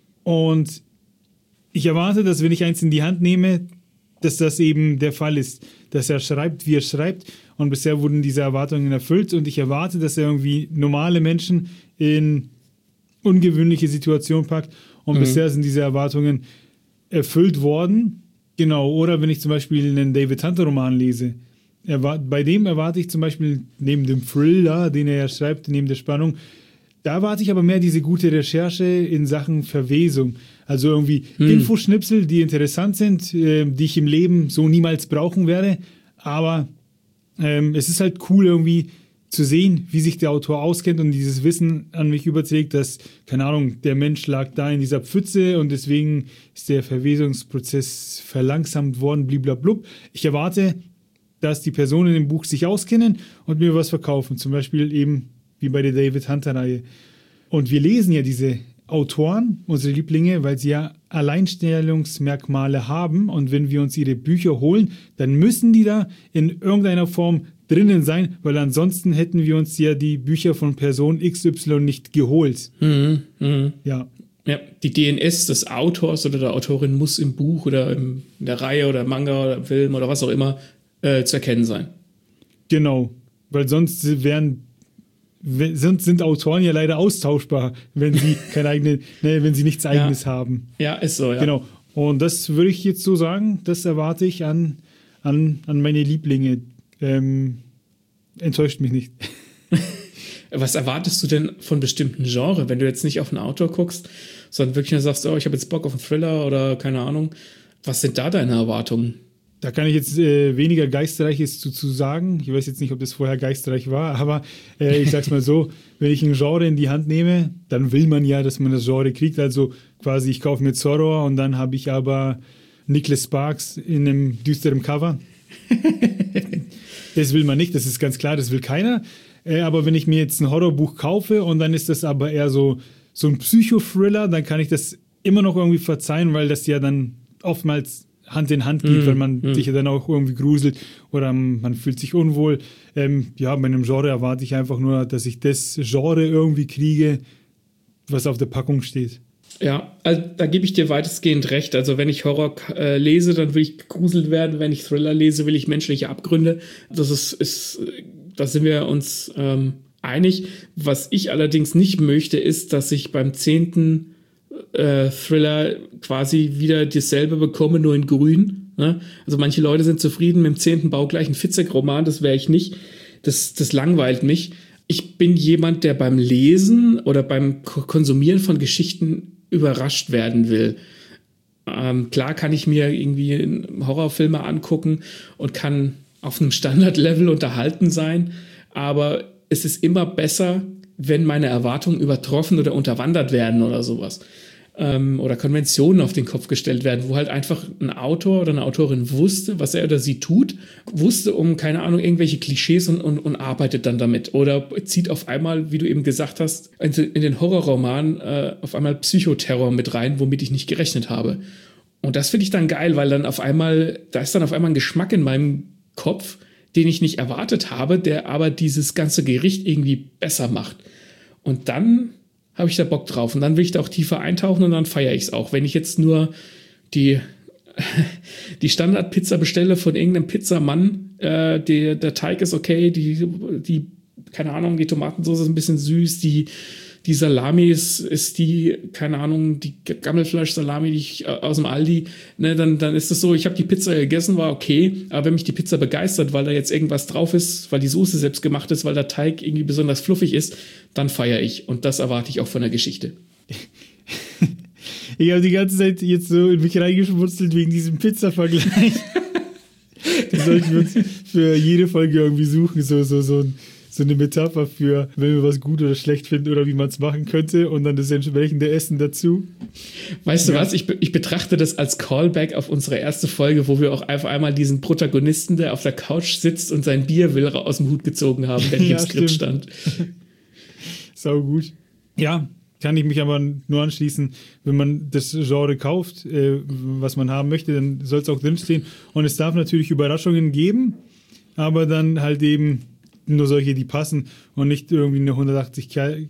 Und ich erwarte, dass wenn ich eins in die Hand nehme, dass das eben der Fall ist, dass er schreibt, wie er schreibt. Und bisher wurden diese Erwartungen erfüllt und ich erwarte, dass er irgendwie normale Menschen in ungewöhnliche Situationen packt. Und mhm. bisher sind diese Erwartungen erfüllt worden. Genau, oder wenn ich zum Beispiel einen David Hunter-Roman lese, erwart- bei dem erwarte ich zum Beispiel neben dem Thriller, den er ja schreibt, neben der Spannung, da erwarte ich aber mehr diese gute Recherche in Sachen Verwesung. Also irgendwie mhm. Infoschnipsel, die interessant sind, äh, die ich im Leben so niemals brauchen werde. Aber ähm, es ist halt cool irgendwie zu sehen, wie sich der Autor auskennt und dieses Wissen an mich überträgt, dass, keine Ahnung, der Mensch lag da in dieser Pfütze und deswegen ist der Verwesungsprozess verlangsamt worden, bliblablub. Ich erwarte, dass die Personen im Buch sich auskennen und mir was verkaufen, zum Beispiel eben wie bei der David Hunter-Reihe. Und wir lesen ja diese Autoren, unsere Lieblinge, weil sie ja Alleinstellungsmerkmale haben und wenn wir uns ihre Bücher holen, dann müssen die da in irgendeiner Form drinnen sein, weil ansonsten hätten wir uns ja die Bücher von Person X Y nicht geholt. Mhm, mh. Ja. Ja, die D N S des Autors oder der Autorin muss im Buch oder in der Reihe oder Manga oder Film oder was auch immer äh, zu erkennen sein. Genau, weil sonst wären Sind, sind Autoren ja leider austauschbar, wenn sie keine eigene, ne, wenn sie nichts Eigenes ja. haben. Ja, ist so, ja. Genau. Und das würde ich jetzt so sagen, das erwarte ich an, an, an meine Lieblinge. Ähm, enttäuscht mich nicht. Was erwartest du denn von bestimmten Genre, wenn du jetzt nicht auf ein Autor guckst, sondern wirklich nur sagst, oh, ich habe jetzt Bock auf einen Thriller oder keine Ahnung. Was sind da deine Erwartungen? Da kann ich jetzt äh, weniger Geistreiches zu, zu sagen. Ich weiß jetzt nicht, ob das vorher geistreich war, aber äh, ich sag's mal so, wenn ich ein Genre in die Hand nehme, dann will man ja, dass man das Genre kriegt. Also quasi, ich kaufe mir Zorro und dann habe ich aber Nicholas Sparks in einem düsteren Cover. Das will man nicht, das ist ganz klar, das will keiner. Äh, aber wenn ich mir jetzt ein Horrorbuch kaufe und dann ist das aber eher so, so ein Psychothriller, dann kann ich das immer noch irgendwie verzeihen, weil das ja dann oftmals Hand in Hand geht, mm, weil man mm. sich ja dann auch irgendwie gruselt oder man fühlt sich unwohl. Ähm, ja, bei einem Genre erwarte ich einfach nur, dass ich das Genre irgendwie kriege, was auf der Packung steht. Ja, also da gebe ich dir weitestgehend recht. Also wenn ich Horror äh, lese, dann will ich gegruselt werden. Wenn ich Thriller lese, will ich menschliche Abgründe. Das ist, ist da sind wir uns ähm, einig. Was ich allerdings nicht möchte, ist, dass ich beim zehnten Äh, Thriller quasi wieder dasselbe bekomme, nur in grün. Ne? Also manche Leute sind zufrieden mit dem zehnten baugleichen Fitzek-Roman, das wäre ich nicht. Das, das langweilt mich. Ich bin jemand, der beim Lesen oder beim Konsumieren von Geschichten überrascht werden will. Ähm, klar kann ich mir irgendwie Horrorfilme angucken und kann auf einem Standardlevel unterhalten sein, aber es ist immer besser, wenn meine Erwartungen übertroffen oder unterwandert werden oder sowas. Ähm, oder Konventionen auf den Kopf gestellt werden, wo halt einfach ein Autor oder eine Autorin wusste, was er oder sie tut, wusste um, keine Ahnung, irgendwelche Klischees und, und, und arbeitet dann damit. Oder zieht auf einmal, wie du eben gesagt hast, in, in den Horrorroman äh, auf einmal Psychoterror mit rein, womit ich nicht gerechnet habe. Und das finde ich dann geil, weil dann auf einmal, da ist dann auf einmal ein Geschmack in meinem Kopf, den ich nicht erwartet habe, der aber dieses ganze Gericht irgendwie besser macht. Und dann habe ich da Bock drauf. Und dann will ich da auch tiefer eintauchen und dann feiere ich es auch. Wenn ich jetzt nur die, die Standardpizza bestelle von irgendeinem Pizzamann, äh, die, der Teig ist okay, die, die, keine Ahnung, die Tomatensauce ist ein bisschen süß, die Die Salami ist, ist die, keine Ahnung, die Gammelfleisch-Salami, die ich äh, aus dem Aldi, ne, dann, dann ist es so, ich habe die Pizza gegessen, war okay, aber wenn mich die Pizza begeistert, weil da jetzt irgendwas drauf ist, weil die Soße selbst gemacht ist, weil der Teig irgendwie besonders fluffig ist, dann feiere ich. Und das erwarte ich auch von der Geschichte. Ich habe die ganze Zeit jetzt so in mich reingeschmutzelt wegen diesem Pizza-Vergleich. Das sollten wir uns für jede Folge irgendwie suchen, so, so, so ein so eine Metapher für, wenn wir was gut oder schlecht finden oder wie man es machen könnte und dann das entsprechende Essen dazu. Weißt ja. du was, ich, ich betrachte das als Callback auf unsere erste Folge, wo wir auch einfach einmal diesen Protagonisten, der auf der Couch sitzt und sein Bier will, aus dem Hut gezogen haben, der nicht ja, im Skript stand. Sau gut. Ja, kann ich mich aber nur anschließen, wenn man das Genre kauft, äh, was man haben möchte, dann soll es auch drinstehen. Und es darf natürlich Überraschungen geben, aber dann halt eben nur solche, die passen und nicht irgendwie eine hundertachtzig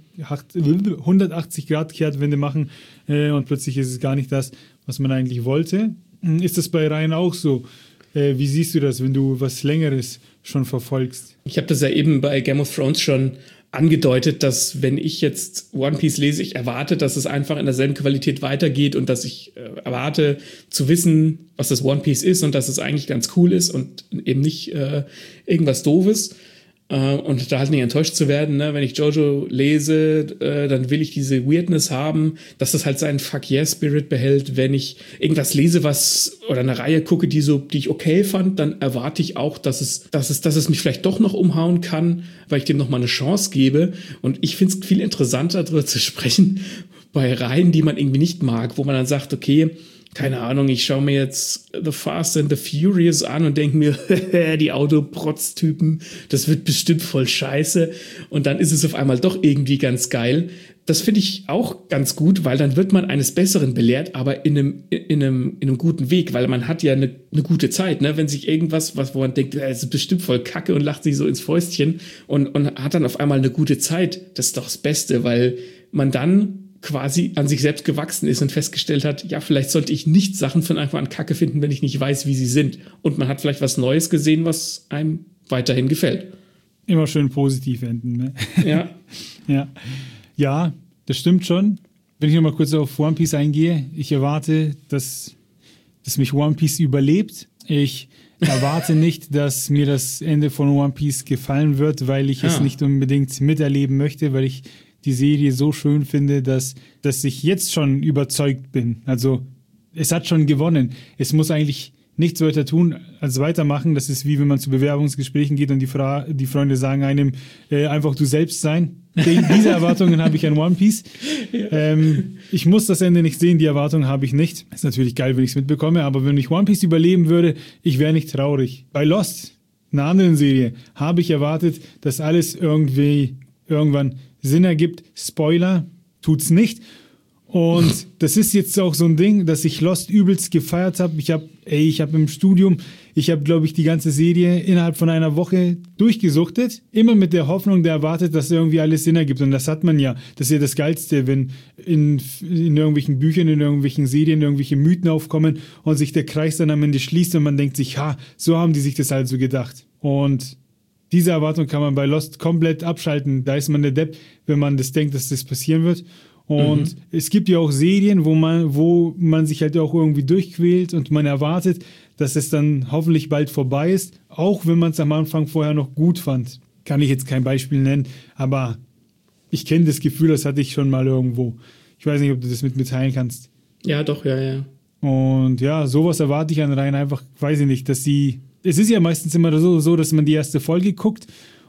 Grad Kehrtwende machen äh, und plötzlich ist es gar nicht das, was man eigentlich wollte. Ist das bei Ryan auch so? Äh, wie siehst du das, wenn du was Längeres schon verfolgst? Ich habe das ja eben bei Game of Thrones schon angedeutet, dass wenn ich jetzt One Piece lese, ich erwarte, dass es einfach in derselben Qualität weitergeht und dass ich äh, erwarte zu wissen, was das One Piece ist und dass es eigentlich ganz cool ist und eben nicht äh, irgendwas Doofes. Und da halt nicht enttäuscht zu werden, ne? Wenn ich Jojo lese, äh, dann will ich diese Weirdness haben, dass das halt seinen Fuck-Yeah-Spirit behält. Wenn ich irgendwas lese, was oder eine Reihe gucke, die so, die ich okay fand, dann erwarte ich auch, dass es, dass es, dass es mich vielleicht doch noch umhauen kann, weil ich dem noch mal eine Chance gebe. Und ich finde es viel interessanter, darüber zu sprechen bei Reihen, die man irgendwie nicht mag, wo man dann sagt, okay, keine Ahnung, ich schaue mir jetzt The Fast and the Furious an und denke mir, die Autoprotz-Typen, das wird bestimmt voll scheiße. Und dann ist es auf einmal doch irgendwie ganz geil. Das finde ich auch ganz gut, weil dann wird man eines Besseren belehrt, aber in einem, in einem, in einem guten Weg, weil man hat ja eine, eine gute Zeit, ne? Wenn sich irgendwas, was, wo man denkt, das ist bestimmt voll kacke und lacht sich so ins Fäustchen und, und hat dann auf einmal eine gute Zeit. Das ist doch das Beste, weil man dann quasi an sich selbst gewachsen ist und festgestellt hat, ja, vielleicht sollte ich nicht Sachen von Anfang an kacke finden, wenn ich nicht weiß, wie sie sind. Und man hat vielleicht was Neues gesehen, was einem weiterhin gefällt. Immer schön positiv enden, ne? Ja. ja. Ja, das stimmt schon. Wenn ich noch mal kurz auf One Piece eingehe, ich erwarte, dass, dass mich One Piece überlebt. Ich erwarte nicht, dass mir das Ende von One Piece gefallen wird, weil ich ah. es nicht unbedingt miterleben möchte, weil ich die Serie so schön finde, dass, dass ich jetzt schon überzeugt bin. Also es hat schon gewonnen. Es muss eigentlich nichts weiter tun, als weitermachen. Das ist wie wenn man zu Bewerbungsgesprächen geht und die, Fra- die Freunde sagen einem, äh, einfach du selbst sein. Die, diese Erwartungen habe ich an One Piece. Ja. Ähm, ich muss das Ende nicht sehen, die Erwartungen habe ich nicht. Ist natürlich geil, wenn ich es mitbekomme, aber wenn ich One Piece überleben würde, ich wäre nicht traurig. Bei Lost, einer anderen Serie, habe ich erwartet, dass alles irgendwie irgendwann Sinn ergibt. Spoiler, tut's nicht. Und das ist jetzt auch so ein Ding, dass ich Lost übelst gefeiert habe. Ich habe, ey, ich habe im Studium, ich habe, glaube ich, die ganze Serie innerhalb von einer Woche durchgesuchtet. Immer mit der Hoffnung, der erwartet, dass irgendwie alles Sinn ergibt. Und das hat man ja. Das ist ja das Geilste, wenn in, in irgendwelchen Büchern, in irgendwelchen Serien irgendwelche Mythen aufkommen und sich der Kreis dann am Ende schließt und man denkt sich, ha, so haben die sich das halt so gedacht. Und diese Erwartung kann man bei Lost komplett abschalten. Da ist man der Depp, wenn man das denkt, dass das passieren wird. Und mhm. es gibt ja auch Serien, wo man, wo man sich halt auch irgendwie durchquält und man erwartet, dass es dann hoffentlich bald vorbei ist, auch wenn man es am Anfang vorher noch gut fand. Kann ich jetzt kein Beispiel nennen, aber ich kenne das Gefühl, das hatte ich schon mal irgendwo. Ich weiß nicht, ob du das mit mir teilen kannst. Ja, doch, ja, ja. Und ja, sowas erwarte ich an Reihen einfach, weiß ich nicht, dass sie, es ist ja meistens immer so, so, dass man die erste Folge guckt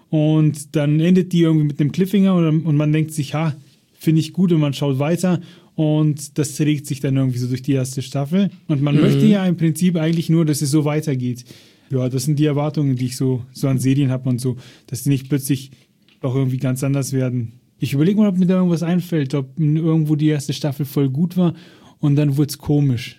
und dann endet die irgendwie mit einem Cliffhanger und, und man denkt sich, ha, finde ich gut und man schaut weiter und das trägt sich dann irgendwie so durch die erste Staffel. Und man mhm. möchte ja im Prinzip eigentlich nur, dass es so weitergeht. Ja, das sind die Erwartungen, die ich so, so an Serien habe und so, dass die nicht plötzlich auch irgendwie ganz anders werden. Ich überlege mal, ob mir da irgendwas einfällt, ob irgendwo die erste Staffel voll gut war und dann wurde es komisch.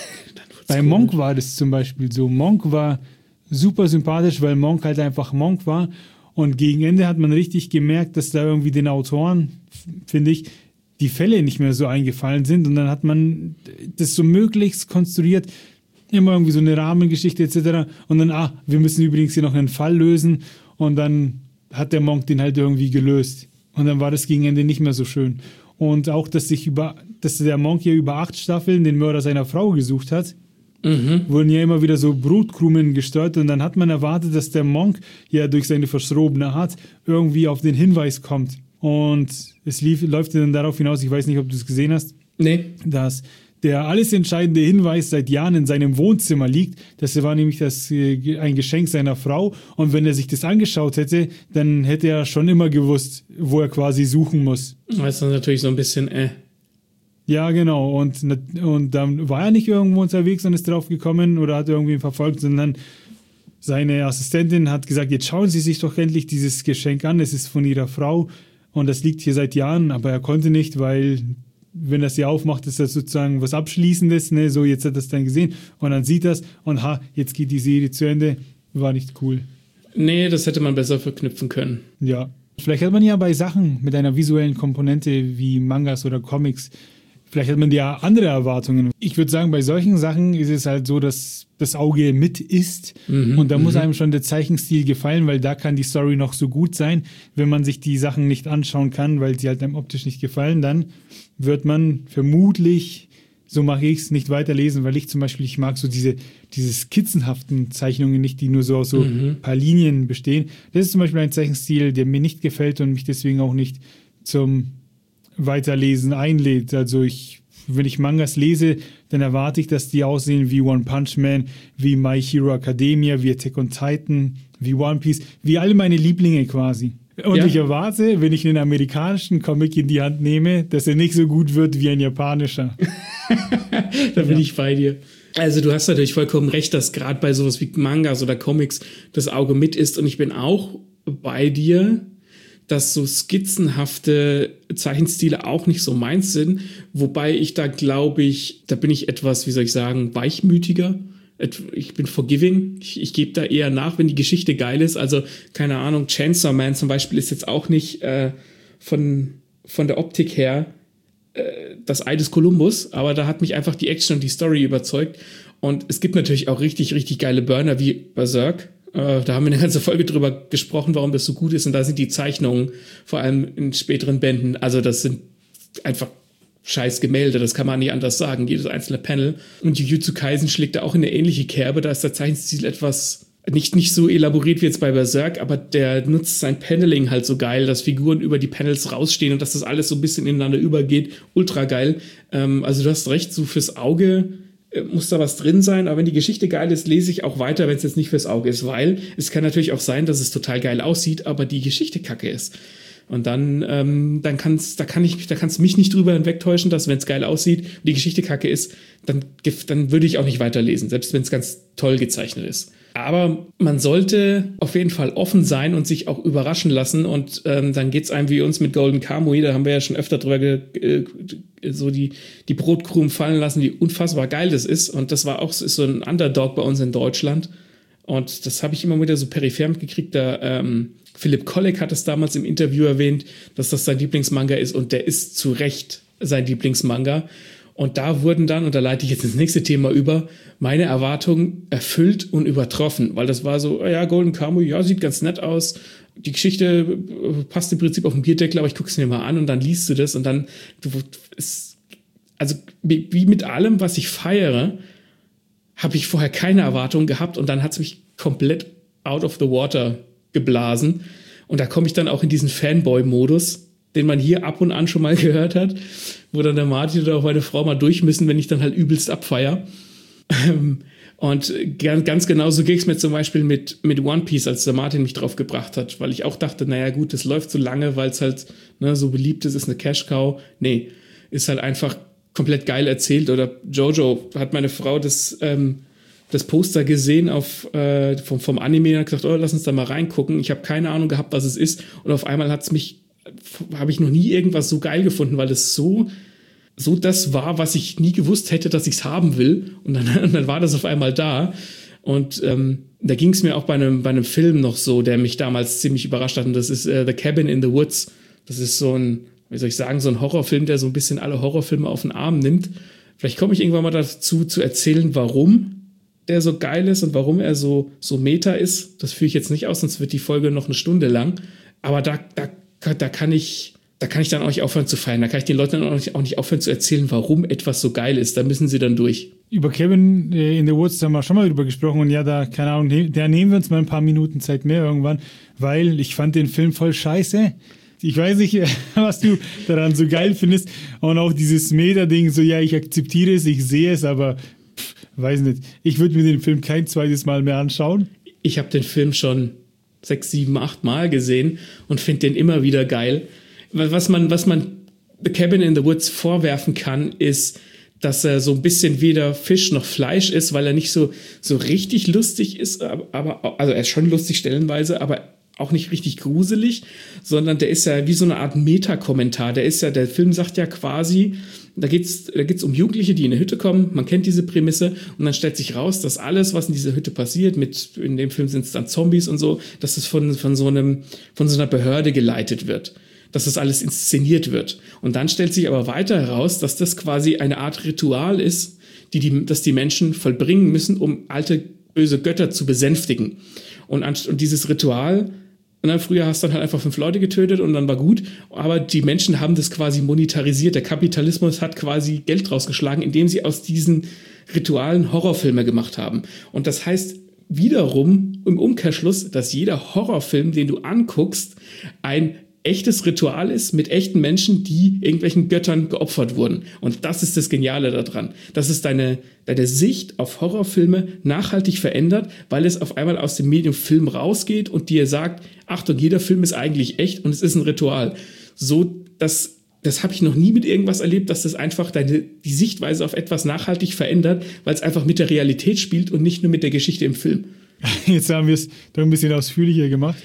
Bei komisch. Monk war das zum Beispiel so. Monk war super sympathisch, weil Monk halt einfach Monk war. Und gegen Ende hat man richtig gemerkt, dass da irgendwie den Autoren, finde ich, die Fälle nicht mehr so eingefallen sind. Und dann hat man das so möglichst konstruiert, immer irgendwie so eine Rahmengeschichte et cetera. Und dann, ah, wir müssen übrigens hier noch einen Fall lösen. Und dann hat der Monk den halt irgendwie gelöst. Und dann war das gegen Ende nicht mehr so schön. Und auch, dass sich über, dass der Monk ja über acht Staffeln den Mörder seiner Frau gesucht hat. Mhm. Wurden ja immer wieder so Brotkrumen gesteuert und dann hat man erwartet, dass der Monk ja durch seine verschrobene Art irgendwie auf den Hinweis kommt. Und es lief, läuft dann darauf hinaus, ich weiß nicht, ob du es gesehen hast, nee. dass der alles entscheidende Hinweis seit Jahren in seinem Wohnzimmer liegt. Das war nämlich das, ein Geschenk seiner Frau und wenn er sich das angeschaut hätte, dann hätte er schon immer gewusst, wo er quasi suchen muss. Das ist natürlich so ein bisschen äh. Ja, genau. Und, und dann war er nicht irgendwo unterwegs und ist drauf gekommen oder hat irgendwen verfolgt, sondern seine Assistentin hat gesagt, jetzt schauen Sie sich doch endlich dieses Geschenk an, es ist von Ihrer Frau und das liegt hier seit Jahren, aber er konnte nicht, weil wenn er sie aufmacht, ist das sozusagen was Abschließendes, ne? So, jetzt hat er es dann gesehen und dann sieht das und ha, jetzt geht die Serie zu Ende, war nicht cool. Nee, das hätte man besser verknüpfen können. Ja, vielleicht hat man ja bei Sachen mit einer visuellen Komponente wie Mangas oder Comics, vielleicht hat man ja andere Erwartungen. Ich würde sagen, bei solchen Sachen ist es halt so, dass das Auge mit ist mhm, und da muss einem schon der Zeichenstil gefallen, weil da kann die Story noch so gut sein. Wenn man sich die Sachen nicht anschauen kann, weil sie halt einem optisch nicht gefallen, dann wird man vermutlich, so mache ich es, nicht weiterlesen, weil ich zum Beispiel, ich mag so diese, diese skizzenhaften Zeichnungen nicht, die nur so aus so ein mhm. paar Linien bestehen. Das ist zum Beispiel ein Zeichenstil, der mir nicht gefällt und mich deswegen auch nicht zum Weiterlesen einlädt. Also ich, wenn ich Mangas lese, dann erwarte ich, dass die aussehen wie One Punch Man, wie My Hero Academia, wie Attack on Titan, wie One Piece, wie alle meine Lieblinge quasi. Und ja. ich erwarte, wenn ich einen amerikanischen Comic in die Hand nehme, dass er nicht so gut wird wie ein japanischer. Da bin ja. ich bei dir. Also du hast natürlich vollkommen recht, dass gerade bei sowas wie Mangas oder Comics das Auge mit ist und ich bin auch bei dir, dass so skizzenhafte Zeichenstile auch nicht so meins sind, wobei ich da glaube ich, da bin ich etwas, wie soll ich sagen, weichmütiger. Ich bin forgiving, ich, ich gebe da eher nach, wenn die Geschichte geil ist. Also, keine Ahnung, Chainsaw Man zum Beispiel ist jetzt auch nicht äh, von, von der Optik her äh, das Ei des Kolumbus, aber da hat mich einfach die Action und die Story überzeugt. Und es gibt natürlich auch richtig, richtig geile Burner wie Berserk. Äh, da haben wir eine ganze Folge drüber gesprochen, warum das so gut ist. Und da sind die Zeichnungen, vor allem in späteren Bänden, also das sind einfach scheiß Gemälde, das kann man nicht anders sagen, jedes einzelne Panel. Und Jujutsu Kaisen schlägt da auch in eine ähnliche Kerbe, da ist der Zeichenstil etwas, nicht, nicht so elaboriert wie jetzt bei Berserk, aber der nutzt sein Paneling halt so geil, dass Figuren über die Panels rausstehen und dass das alles so ein bisschen ineinander übergeht. Ultra geil. Ähm, also du hast recht, so fürs Auge äh, muss da was drin sein, aber wenn die Geschichte geil ist, lese ich auch weiter, wenn es jetzt nicht fürs Auge ist, weil es kann natürlich auch sein, dass es total geil aussieht, aber die Geschichte kacke ist. Und dann, ähm, dann kann's, da kann ich, da kannst mich nicht drüber hinwegtäuschen, dass wenn es geil aussieht und die Geschichte kacke ist, dann, dann würde ich auch nicht weiterlesen, selbst wenn es ganz toll gezeichnet ist. Aber man sollte auf jeden Fall offen sein und sich auch überraschen lassen. Und ähm, dann geht's einem wie uns mit Golden Kamuy. Da haben wir ja schon öfter drüber ge- äh, so die, die Brotkrumen fallen lassen, wie unfassbar geil das ist. Und das war auch ist so ein Underdog bei uns in Deutschland. Und das habe ich immer wieder so peripher mitgekriegt. Da ähm, Philipp Kolleg hat es damals im Interview erwähnt, dass das sein Lieblingsmanga ist. Und der ist zu Recht sein Lieblingsmanga. Und da wurden dann, und da leite ich jetzt ins nächste Thema über, meine Erwartungen erfüllt und übertroffen, weil das war so, oh ja, Golden Kamuy, ja, sieht ganz nett aus, die Geschichte passt im Prinzip auf den Bierdeckel, aber ich gucke es mir mal an und dann liest du das und dann, du, es, also wie mit allem, was ich feiere, habe ich vorher keine Erwartungen gehabt und dann hat es mich komplett out of the water geblasen und da komme ich dann auch in diesen Fanboy-Modus, den man hier ab und an schon mal gehört hat, wo dann der Martin oder auch meine Frau mal durch müssen, wenn ich dann halt übelst abfeier. Und ganz genau so ging es mir zum Beispiel mit, mit One Piece, als der Martin mich drauf gebracht hat, weil ich auch dachte, naja gut, das läuft so lange, weil es halt ne, so beliebt ist, ist eine Cash-Cow. Nee, ist halt einfach komplett geil erzählt. Oder Jojo, hat meine Frau das, ähm, das Poster gesehen auf, äh, vom, vom Anime und hat gesagt, oh, lass uns da mal reingucken. Ich habe keine Ahnung gehabt, was es ist. Und auf einmal hat es mich habe ich noch nie irgendwas so geil gefunden, weil es so, so das war, was ich nie gewusst hätte, dass ich es haben will. Und dann, und dann war das auf einmal da. Und ähm, da ging es mir auch bei einem, bei einem Film noch so, der mich damals ziemlich überrascht hat. Und das ist äh, The Cabin in the Woods. Das ist so ein, wie soll ich sagen, so ein Horrorfilm, der so ein bisschen alle Horrorfilme auf den Arm nimmt. Vielleicht komme ich irgendwann mal dazu, zu erzählen, warum der so geil ist und warum er so, so meta ist. Das führe ich jetzt nicht aus, sonst wird die Folge noch eine Stunde lang. Aber da, da Da kann ich, da kann ich dann auch nicht aufhören zu feiern. Da kann ich den Leuten auch nicht, auch nicht aufhören zu erzählen, warum etwas so geil ist. Da müssen sie dann durch. Über Cabin in the Woods haben wir schon mal drüber gesprochen. Und ja, da, keine Ahnung, da nehmen wir uns mal ein paar Minuten Zeit mehr irgendwann, weil ich fand den Film voll scheiße. Ich weiß nicht, was du daran so geil findest. Und auch dieses Meta-Ding, so ja, ich akzeptiere es, ich sehe es, aber pff, weiß nicht. Ich würde mir den Film kein zweites Mal mehr anschauen. Ich habe den Film schon sechs, sieben, acht Mal gesehen und finde den immer wieder geil. Was man, was man The Cabin in the Woods vorwerfen kann, ist, dass er so ein bisschen weder Fisch noch Fleisch ist, weil er nicht so, so richtig lustig ist, aber, also er ist schon lustig stellenweise, aber auch nicht richtig gruselig, sondern der ist ja wie so eine Art Meta-Kommentar. Der ist ja, der Film sagt ja quasi, da geht's, da geht's um Jugendliche, die in eine Hütte kommen. Man kennt diese Prämisse und dann stellt sich raus, dass alles, was in dieser Hütte passiert, mit, in dem Film sind es dann Zombies und so, dass das von, von so einem, von so einer Behörde geleitet wird. Dass das alles inszeniert wird. Und dann stellt sich aber weiter heraus, dass das quasi eine Art Ritual ist, die die, das die Menschen vollbringen müssen, um alte böse Götter zu besänftigen. Und, und dieses Ritual, na, früher hast du dann halt einfach fünf Leute getötet und dann war gut, aber die Menschen haben das quasi monetarisiert. Der Kapitalismus hat quasi Geld rausgeschlagen, indem sie aus diesen Ritualen Horrorfilme gemacht haben. Und das heißt wiederum im Umkehrschluss, dass jeder Horrorfilm, den du anguckst, ein echtes Ritual ist mit echten Menschen, die irgendwelchen Göttern geopfert wurden. Und das ist das Geniale daran. Dass es deine, deine Sicht auf Horrorfilme nachhaltig verändert, weil es auf einmal aus dem Medium Film rausgeht und dir sagt, Achtung, jeder Film ist eigentlich echt und es ist ein Ritual. So, das, das habe ich noch nie mit irgendwas erlebt, dass das einfach deine, die Sichtweise auf etwas nachhaltig verändert, weil es einfach mit der Realität spielt und nicht nur mit der Geschichte im Film. Jetzt haben wir es doch ein bisschen ausführlicher gemacht.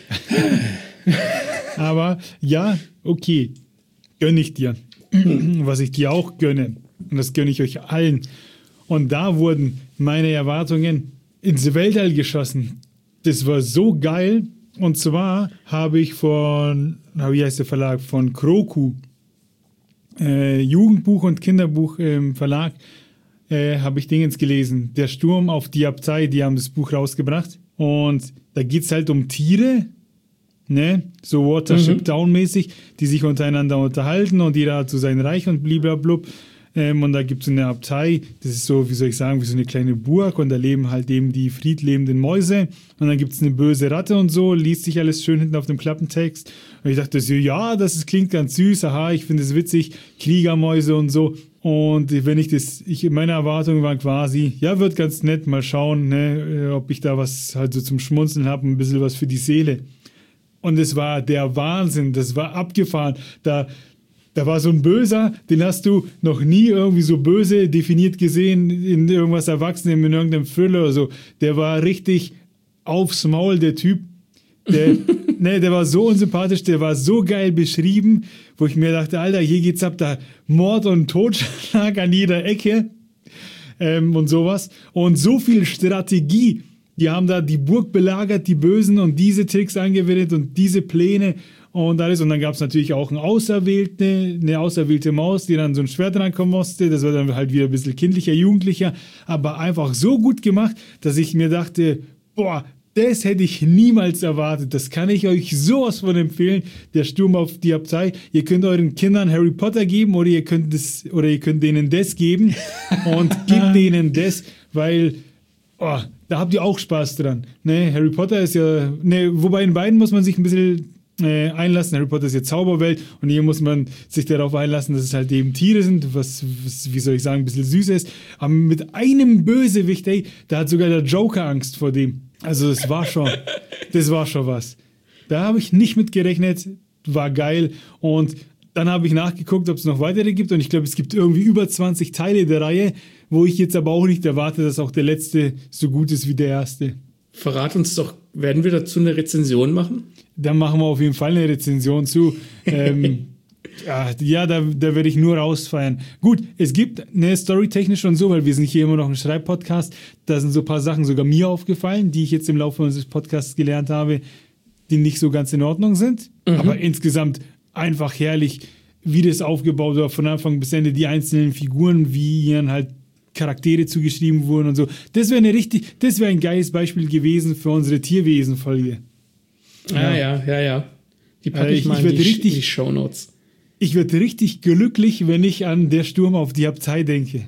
Aber ja, okay, gönne ich dir. Was ich dir auch gönne, und das gönne ich euch allen. Und da wurden meine Erwartungen ins Weltall geschossen. Das war so geil. Und zwar habe ich von, wie heißt der Verlag, von Kroku, äh, Jugendbuch und Kinderbuch im Verlag, äh, habe ich Dingens gelesen. Der Sturm auf die Abtei, die haben das Buch rausgebracht. Und da geht es halt um Tiere. ne? So Watership Down-mäßig, die sich untereinander unterhalten und jeder hat so sein Reich und bliblablub. Ähm, und da gibt es eine Abtei, das ist so, wie soll ich sagen, wie so eine kleine Burg und da leben halt eben die friedlebenden Mäuse und dann gibt es eine böse Ratte und so, liest sich alles schön hinten auf dem Klappentext und ich dachte so, ja, das ist, klingt ganz süß, aha, ich finde es witzig, Kriegermäuse und so und wenn ich das, ich, meine Erwartungen waren quasi, ja, wird ganz nett, mal schauen, ne, ob ich da was halt so zum Schmunzeln habe, ein bisschen was für die Seele und es war der Wahnsinn, das war abgefahren, da Da war so ein Böser, den hast du noch nie irgendwie so böse definiert gesehen in irgendwas Erwachsenem, in irgendeinem Thriller oder so. Der war richtig aufs Maul, der Typ. Der, ne, der war so unsympathisch, der war so geil beschrieben, wo ich mir dachte, Alter, hier geht's ab, da Mord und Totschlag an jeder Ecke ähm, und sowas. Und so viel Strategie. Die haben da die Burg belagert, die Bösen, und diese Tricks angewendet und diese Pläne und alles. Und dann gab es natürlich auch eine auserwählte, eine auserwählte Maus, die dann so ein Schwert rankommen musste. Das war dann halt wieder ein bisschen kindlicher, jugendlicher, aber einfach so gut gemacht, dass ich mir dachte, boah, das hätte ich niemals erwartet. Das kann ich euch sowas von empfehlen. Der Sturm auf die Abtei. Ihr könnt euren Kindern Harry Potter geben oder ihr könnt das, oder ihr könnt denen das geben und gebt denen das, weil oh, da habt ihr auch Spaß dran. Ne, Harry Potter ist ja, ne, wobei in beiden muss man sich ein bisschen äh, einlassen. Harry Potter ist ja Zauberwelt und hier muss man sich darauf einlassen, dass es halt eben Tiere sind, was, was wie soll ich sagen, ein bisschen süß ist. Aber mit einem Bösewicht, ey, da hat sogar der Joker Angst vor dem. Also das war schon, das war schon was. Da habe ich nicht mit gerechnet, war geil. Und dann habe ich nachgeguckt, ob es noch weitere gibt. Und ich glaube, es gibt irgendwie über zwanzig Teile der Reihe, wo ich jetzt aber auch nicht erwarte, dass auch der letzte so gut ist wie der erste. Verrat uns doch, werden wir dazu eine Rezension machen? Dann machen wir auf jeden Fall eine Rezension zu. ähm, ja, ja, da, da werde ich nur rausfeiern. Gut, es gibt eine storytechnisch und so, weil wir sind hier immer noch ein Schreibpodcast. Da sind so ein paar Sachen sogar mir aufgefallen, die ich jetzt im Laufe unseres Podcasts gelernt habe, die nicht so ganz in Ordnung sind. Mhm. Aber insgesamt einfach herrlich, wie das aufgebaut war, von Anfang bis Ende, die einzelnen Figuren, wie ihnen halt Charaktere zugeschrieben wurden und so. Das wäre eine richtig, das wäre ein geiles Beispiel gewesen für unsere Tierwesen-Folge. Ja, ja, ja, ja. Die packe ich, ich mal ich in, die, richtig, in die Shownotes. Ich werde richtig glücklich, wenn ich an Der Sturm auf die Abtei denke.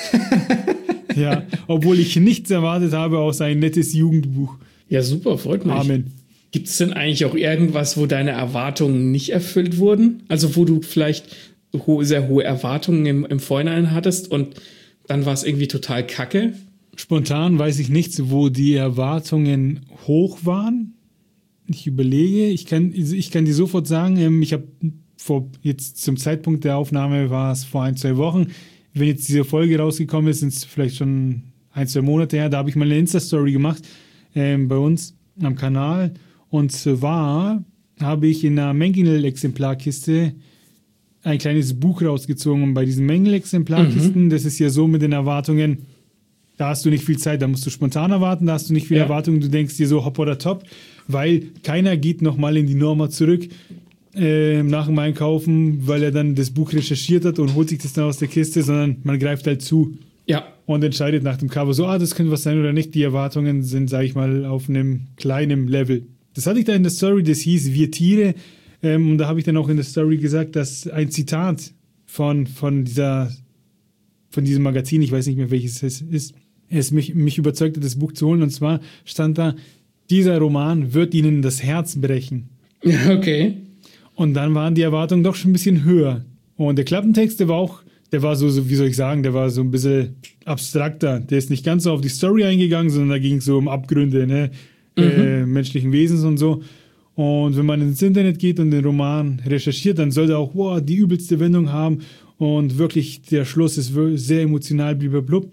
Ja, obwohl ich nichts erwartet habe, außer ein nettes Jugendbuch. Ja, super, freut mich. Amen. Gibt es denn eigentlich auch irgendwas, wo deine Erwartungen nicht erfüllt wurden? Also wo du vielleicht ho- sehr hohe Erwartungen im, im Vorhinein hattest und dann war es irgendwie total kacke? Spontan weiß ich nichts, wo die Erwartungen hoch waren. Ich überlege, ich kann, ich kann dir sofort sagen, ich habe vor jetzt zum Zeitpunkt der Aufnahme war es vor ein, zwei Wochen. Wenn jetzt diese Folge rausgekommen ist, sind es vielleicht schon ein, zwei Monate her. Da habe ich mal eine Insta-Story gemacht ähm, bei uns am Kanal. Und zwar habe ich in einer Mängel-Exemplarkiste ein kleines Buch rausgezogen. Und bei diesen Mängel-Exemplarkisten, mhm. das ist ja so mit den Erwartungen, da hast du nicht viel Zeit, da musst du spontan erwarten, da hast du nicht viel ja. Erwartungen, du denkst dir so hopp oder top, weil keiner geht nochmal in die Norma zurück äh, nach dem Einkaufen, weil er dann das Buch recherchiert hat und holt sich das dann aus der Kiste, sondern man greift halt zu ja. und entscheidet nach dem Cover so, ah, das könnte was sein oder nicht. Die Erwartungen sind, sage ich mal, auf einem kleinen Level. Das hatte ich da in der Story, das hieß Wir Tiere, ähm, und da habe ich dann auch in der Story gesagt, dass ein Zitat von, von dieser von diesem Magazin, ich weiß nicht mehr, welches es ist, es mich, mich überzeugt hat, das Buch zu holen. Und zwar stand da, dieser Roman wird ihnen das Herz brechen. Okay. Und dann waren die Erwartungen doch schon ein bisschen höher. Und der Klappentext, der war auch, der war so, so wie soll ich sagen, der war so ein bisschen abstrakter. Der ist nicht ganz so auf die Story eingegangen, sondern da ging es so um Abgründe, ne? Mhm. Äh, menschlichen Wesens und so. Und wenn man ins Internet geht und den Roman recherchiert, dann soll er auch wow, die übelste Wendung haben. Und wirklich, der Schluss ist sehr emotional, blub.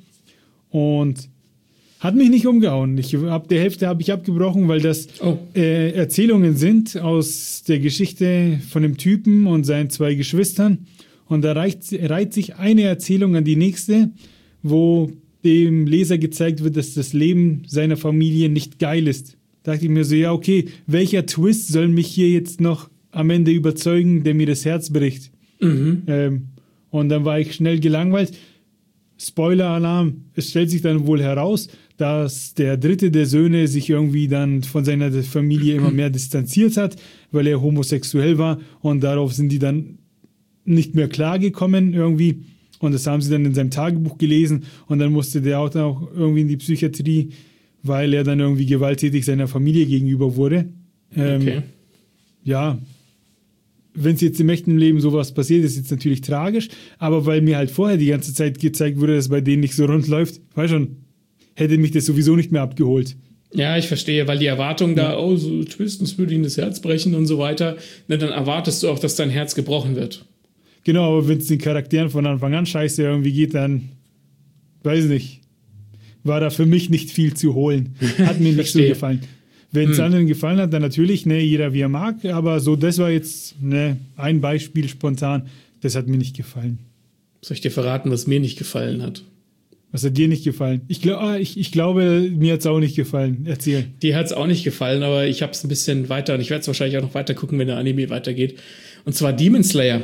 Und hat mich nicht umgehauen. Ich, ab der Hälfte habe ich abgebrochen, weil das oh. äh, Erzählungen sind aus der Geschichte von dem Typen und seinen zwei Geschwistern. Und da reicht, reiht sich eine Erzählung an die nächste, wo dem Leser gezeigt wird, dass das Leben seiner Familie nicht geil ist. Da dachte ich mir so, ja okay, welcher Twist soll mich hier jetzt noch am Ende überzeugen, der mir das Herz bricht? Mhm. Ähm, Und dann war ich schnell gelangweilt. Spoiler-Alarm, es stellt sich dann wohl heraus, dass der dritte der Söhne sich irgendwie dann von seiner Familie immer mehr distanziert hat, weil er homosexuell war und darauf sind die dann nicht mehr klargekommen irgendwie und das haben sie dann in seinem Tagebuch gelesen und dann musste der auch dann auch irgendwie in die Psychiatrie, weil er dann irgendwie gewalttätig seiner Familie gegenüber wurde. Ähm, okay. Ja, wenn es jetzt im echten Leben sowas passiert, ist jetzt natürlich tragisch, aber weil mir halt vorher die ganze Zeit gezeigt wurde, dass es bei denen nicht so rund läuft, weiß schon, hätte mich das sowieso nicht mehr abgeholt. Ja, ich verstehe, weil die Erwartung da, oh, so höchstens würde ihnen das Herz brechen und so weiter, ne, dann erwartest du auch, dass dein Herz gebrochen wird. Genau, aber wenn es den Charakteren von Anfang an scheiße irgendwie geht, dann, weiß nicht, war da für mich nicht viel zu holen. Hat mir nicht so gefallen. Wenn es hm. anderen gefallen hat, dann natürlich, ne, jeder wie er mag, aber so, das war jetzt ne, ein Beispiel spontan, das hat mir nicht gefallen. Soll ich dir verraten, was mir nicht gefallen hat? Was hat dir nicht gefallen? Ich, glaub, ich, ich glaube, mir hat es auch nicht gefallen. Erzähl. Dir hat es auch nicht gefallen, aber ich habe es ein bisschen weiter und ich werde es wahrscheinlich auch noch weiter gucken, wenn der Anime weitergeht. Und zwar Demon Slayer.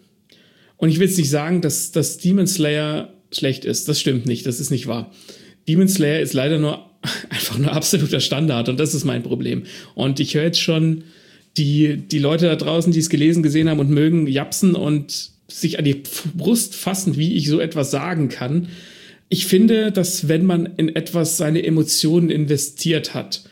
Und ich will jetzt nicht sagen, dass, dass Demon Slayer schlecht ist. Das stimmt nicht, das ist nicht wahr. Demon Slayer ist leider nur einfach nur absoluter Standard und das ist mein Problem. Und ich höre jetzt schon die, die Leute da draußen, die es gelesen, gesehen haben und mögen, japsen und sich an die Brust fassen, wie ich so etwas sagen kann. Ich finde, dass wenn man in etwas seine Emotionen investiert hat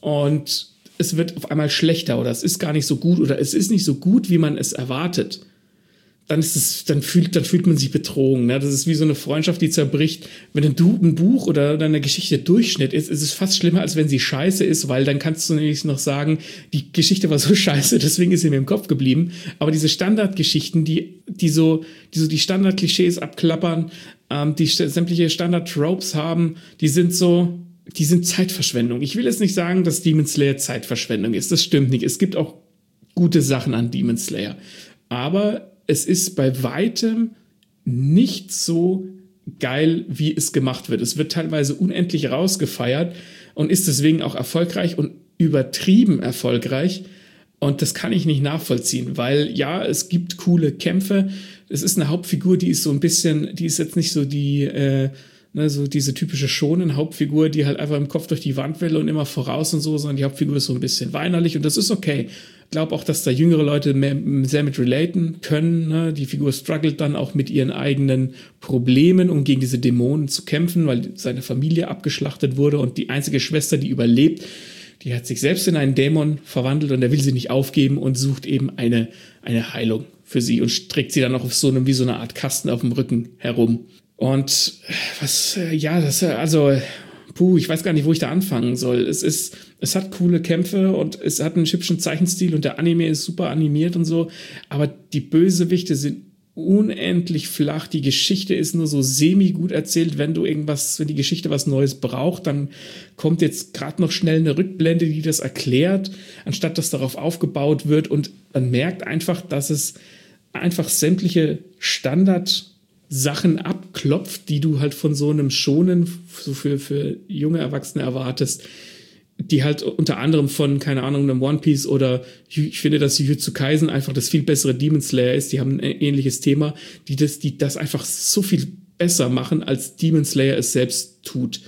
und es wird auf einmal schlechter oder es ist gar nicht so gut oder es ist nicht so gut, wie man es erwartet, dann ist es, dann fühlt, dann fühlt man sich betrogen. Ne? Das ist wie so eine Freundschaft, die zerbricht. Wenn ein, du, ein Buch oder eine Geschichte Durchschnitt ist, ist es fast schlimmer, als wenn sie scheiße ist, weil dann kannst du nämlich noch sagen, die Geschichte war so scheiße, deswegen ist sie mir im Kopf geblieben. Aber diese Standardgeschichten, die, die so, die so die Standardklischees abklappern, ähm, die st- sämtliche Standard-Tropes haben, die sind so, die sind Zeitverschwendung. Ich will jetzt nicht sagen, dass Demon Slayer Zeitverschwendung ist. Das stimmt nicht. Es gibt auch gute Sachen an Demon Slayer. Aber es ist bei weitem nicht so geil, wie es gemacht wird. Es wird teilweise unendlich rausgefeiert und ist deswegen auch erfolgreich und übertrieben erfolgreich. Und das kann ich nicht nachvollziehen, weil ja, es gibt coole Kämpfe. Es ist eine Hauptfigur, die ist so ein bisschen, die ist jetzt nicht so die, äh, ne, so diese typische Shonen-Hauptfigur, die halt einfach im Kopf durch die Wand will und immer voraus und so, sondern die Hauptfigur ist so ein bisschen weinerlich und das ist okay. Ich glaube auch, dass da jüngere Leute mehr, sehr mit relaten können. Ne? Die Figur struggelt dann auch mit ihren eigenen Problemen, um gegen diese Dämonen zu kämpfen, weil seine Familie abgeschlachtet wurde und die einzige Schwester, die überlebt, die hat sich selbst in einen Dämon verwandelt und er will sie nicht aufgeben und sucht eben eine, eine Heilung für sie und trägt sie dann auch auf so einem, wie so eine Art Kasten auf dem Rücken herum. Und was, ja, das, also, puh, ich weiß gar nicht, wo ich da anfangen soll. Es ist, es hat coole Kämpfe und es hat einen hübschen Zeichenstil und der Anime ist super animiert und so, aber die Bösewichte sind unendlich flach. Die Geschichte ist nur so semi-gut erzählt. Wenn du irgendwas, wenn die Geschichte was Neues braucht, dann kommt jetzt gerade noch schnell eine Rückblende, die das erklärt, anstatt dass darauf aufgebaut wird und man merkt einfach, dass es einfach sämtliche Standard Sachen abklopft, die du halt von so einem Shonen so für, für junge Erwachsene erwartest, die halt unter anderem von, keine Ahnung, einem One Piece oder ich finde, dass Jujutsu Kaisen einfach das viel bessere Demon Slayer ist, die haben ein ähnliches Thema, die das, die das einfach so viel besser machen, als Demon Slayer es selbst tut.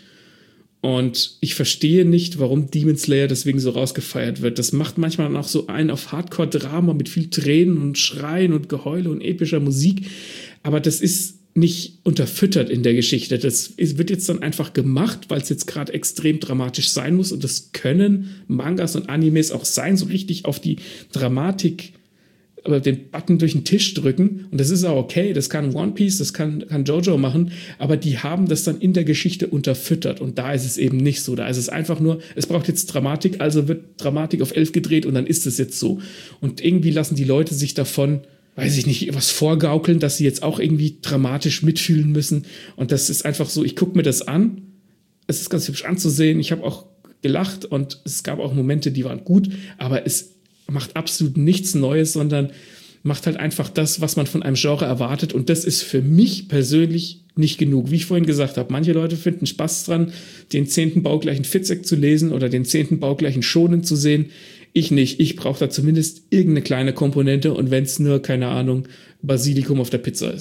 Und ich verstehe nicht, warum Demon Slayer deswegen so rausgefeiert wird. Das macht manchmal dann auch so einen auf Hardcore-Drama mit viel Tränen und Schreien und Geheule und epischer Musik. Aber das ist nicht unterfüttert in der Geschichte. Das ist, wird jetzt dann einfach gemacht, weil es jetzt gerade extrem dramatisch sein muss. Und das können Mangas und Animes auch sein, so richtig auf die Dramatik, aber den Button durch den Tisch drücken. Und das ist auch okay. Das kann One Piece, das kann, kann JoJo machen. Aber die haben das dann in der Geschichte unterfüttert. Und da ist es eben nicht so. Da ist es einfach nur, es braucht jetzt Dramatik, also wird Dramatik auf elf gedreht und dann ist es jetzt so. Und irgendwie lassen die Leute sich davon, weiß ich nicht, was vorgaukeln, dass sie jetzt auch irgendwie dramatisch mitfühlen müssen. Und das ist einfach so, ich gucke mir das an. Es ist ganz hübsch anzusehen. Ich habe auch gelacht und es gab auch Momente, die waren gut. Aber es macht absolut nichts Neues, sondern macht halt einfach das, was man von einem Genre erwartet. Und das ist für mich persönlich nicht genug. Wie ich vorhin gesagt habe, manche Leute finden Spaß dran, den zehnten baugleichen Fitzek zu lesen oder den zehnten baugleichen Shonen zu sehen. Ich nicht. Ich brauche da zumindest irgendeine kleine Komponente und wenn es nur, keine Ahnung, Basilikum auf der Pizza ist.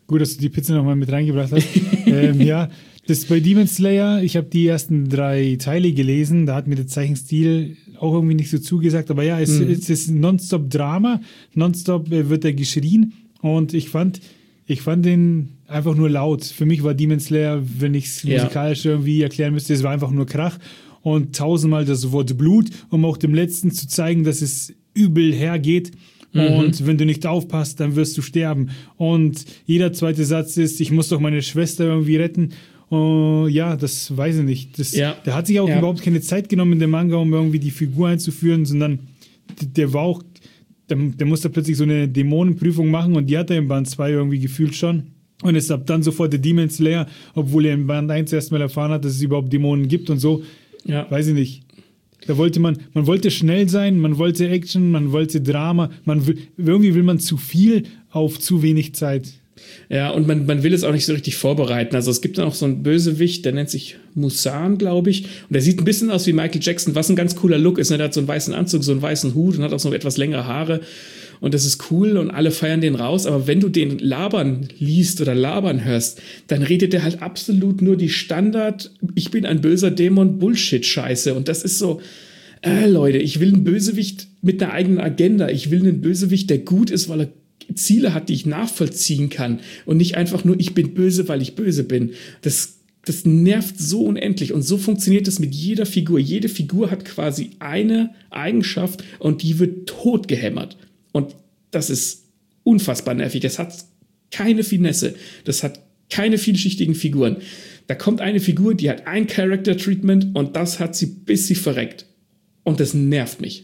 Gut, dass du die Pizza nochmal mit reingebracht hast. ähm, ja, das bei Demon Slayer, ich habe die ersten drei Teile gelesen, da hat mir der Zeichenstil auch irgendwie nicht so zugesagt, aber ja, es, mhm. es ist nonstop Drama, nonstop wird er geschrien und ich fand, ich fand den einfach nur laut. Für mich war Demon Slayer, wenn ich es ja. musikalisch irgendwie erklären müsste, es war einfach nur Krach und tausendmal das Wort Blut, um auch dem Letzten zu zeigen, dass es übel hergeht. Und mhm. wenn du nicht aufpasst, dann wirst du sterben. Und jeder zweite Satz ist, ich muss doch meine Schwester irgendwie retten. Uh, ja, das weiß ich nicht. Das, ja. Der hat sich auch ja. überhaupt keine Zeit genommen in dem Manga, um irgendwie die Figur einzuführen, sondern der war auch, der, der musste plötzlich so eine Dämonenprüfung machen und die hat er im Band zwei irgendwie gefühlt schon. Und ist ab dann sofort der Demon Slayer, obwohl er im Band eins erstmal erfahren hat, dass es überhaupt Dämonen gibt und so. Ja. Weiß ich nicht. Da wollte man, man wollte schnell sein, man wollte Action, man wollte Drama, man will, irgendwie will man zu viel auf zu wenig Zeit. Ja, und man, man will es auch nicht so richtig vorbereiten. Also es gibt dann auch so einen Bösewicht, der nennt sich Musan, glaube ich. Und der sieht ein bisschen aus wie Michael Jackson, was ein ganz cooler Look ist. Ne? Der hat so einen weißen Anzug, so einen weißen Hut und hat auch so etwas längere Haare. Und das ist cool und alle feiern den raus. Aber wenn du den labern liest oder labern hörst, dann redet der halt absolut nur die Standard, ich bin ein böser Dämon, Bullshit-Scheiße. Und das ist so, äh, Leute, ich will einen Bösewicht mit einer eigenen Agenda. Ich will einen Bösewicht, der gut ist, weil er Ziele hat, die ich nachvollziehen kann. Und nicht einfach nur, ich bin böse, weil ich böse bin. Das, das nervt so unendlich. Und so funktioniert das mit jeder Figur. Jede Figur hat quasi eine Eigenschaft und die wird totgehämmert. Und das ist unfassbar nervig. Das hat keine Finesse. Das hat keine vielschichtigen Figuren. Da kommt eine Figur, die hat ein Character-Treatment und das hat sie, bis sie verreckt. Und das nervt mich.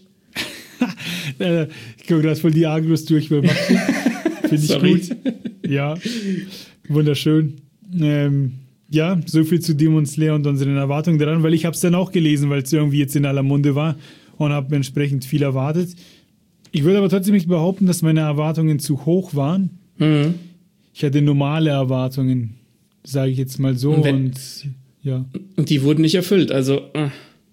Ich glaube, du hast voll die Agros durch. Finde ich Sorry. gut. Ja, wunderschön. Ähm, ja, so viel zu Demon Slayer und unseren Erwartungen daran, weil ich habe es dann auch gelesen, weil es irgendwie jetzt in aller Munde war und habe entsprechend viel erwartet. Ich würde aber trotzdem nicht behaupten, dass meine Erwartungen zu hoch waren. Mhm. Ich hatte normale Erwartungen, sage ich jetzt mal so. Und, wenn, und, ja. und die wurden nicht erfüllt. Also äh.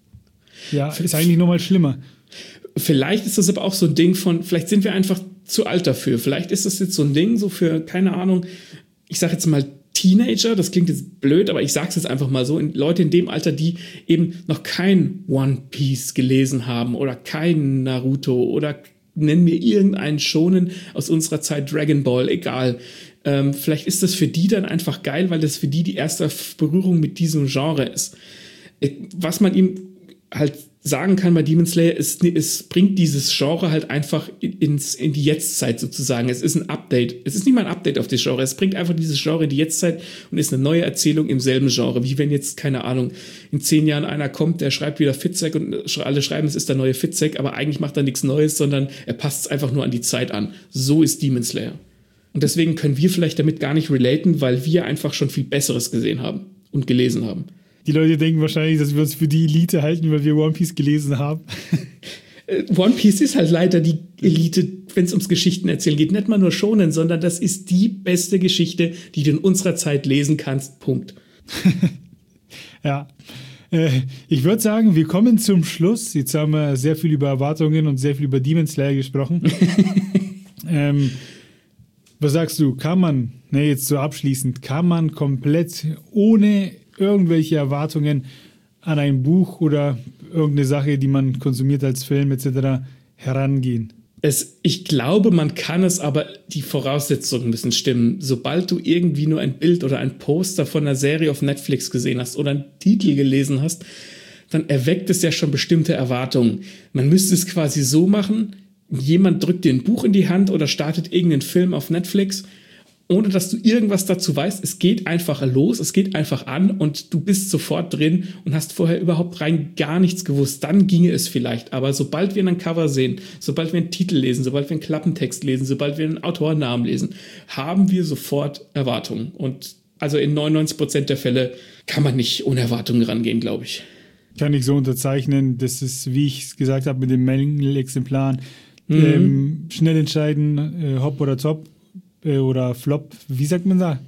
ja, ist eigentlich nochmal schlimmer. Vielleicht ist das aber auch so ein Ding von, vielleicht sind wir einfach zu alt dafür. Vielleicht ist das jetzt so ein Ding so für, keine Ahnung, ich sage jetzt mal Teenager, das klingt jetzt blöd, aber ich sage es jetzt einfach mal so, in, Leute in dem Alter, die eben noch kein One Piece gelesen haben oder kein Naruto oder nenn mir irgendeinen Shonen aus unserer Zeit, Dragon Ball, egal. Ähm, vielleicht ist das für die dann einfach geil, weil das für die die erste Berührung mit diesem Genre ist. Was man ihm halt sagen kann bei Demon Slayer, es, es bringt dieses Genre halt einfach ins, in die Jetztzeit sozusagen. Es ist ein Update. Es ist nicht mal ein Update auf das Genre. Es bringt einfach dieses Genre in die Jetztzeit und ist eine neue Erzählung im selben Genre. Wie wenn jetzt, keine Ahnung, in zehn Jahren einer kommt, der schreibt wieder Fitzek und alle schreiben, es ist der neue Fitzek, aber eigentlich macht er nichts Neues, sondern er passt es einfach nur an die Zeit an. So ist Demon Slayer. Und deswegen können wir vielleicht damit gar nicht relaten, weil wir einfach schon viel Besseres gesehen haben und gelesen haben. Die Leute denken wahrscheinlich, dass wir uns für die Elite halten, weil wir One Piece gelesen haben. One Piece ist halt leider die Elite, wenn es ums Geschichten erzählen geht. Nicht mal nur Shonen, sondern das ist die beste Geschichte, die du in unserer Zeit lesen kannst. Punkt. Ja. Äh, ich würde sagen, wir kommen zum Schluss. Jetzt haben wir sehr viel über Erwartungen und sehr viel über Demon Slayer gesprochen. ähm, was sagst du? Kann man, ne, jetzt so abschließend, kann man komplett ohne irgendwelche Erwartungen an ein Buch oder irgendeine Sache, die man konsumiert als Film et cetera herangehen? Es, ich glaube, man kann es, aber die Voraussetzungen müssen stimmen. Sobald du irgendwie nur ein Bild oder ein Poster von einer Serie auf Netflix gesehen hast oder einen Titel gelesen hast, dann erweckt es ja schon bestimmte Erwartungen. Man müsste es quasi so machen, jemand drückt dir ein Buch in die Hand oder startet irgendeinen Film auf Netflix, ohne dass du irgendwas dazu weißt. Es geht einfach los, es geht einfach an und du bist sofort drin und hast vorher überhaupt rein gar nichts gewusst. Dann ginge es vielleicht. Aber sobald wir ein Cover sehen, sobald wir einen Titel lesen, sobald wir einen Klappentext lesen, sobald wir einen Autorennamen lesen, haben wir sofort Erwartungen. Und also in neunundneunzig Prozent der Fälle kann man nicht ohne Erwartungen rangehen, glaube ich. Kann ich so unterzeichnen. Das ist, wie ich es gesagt habe, mit den Mängelexemplaren. Mhm. Ähm, schnell entscheiden, äh, Hop oder Top. Oder Flop, wie sagt man da?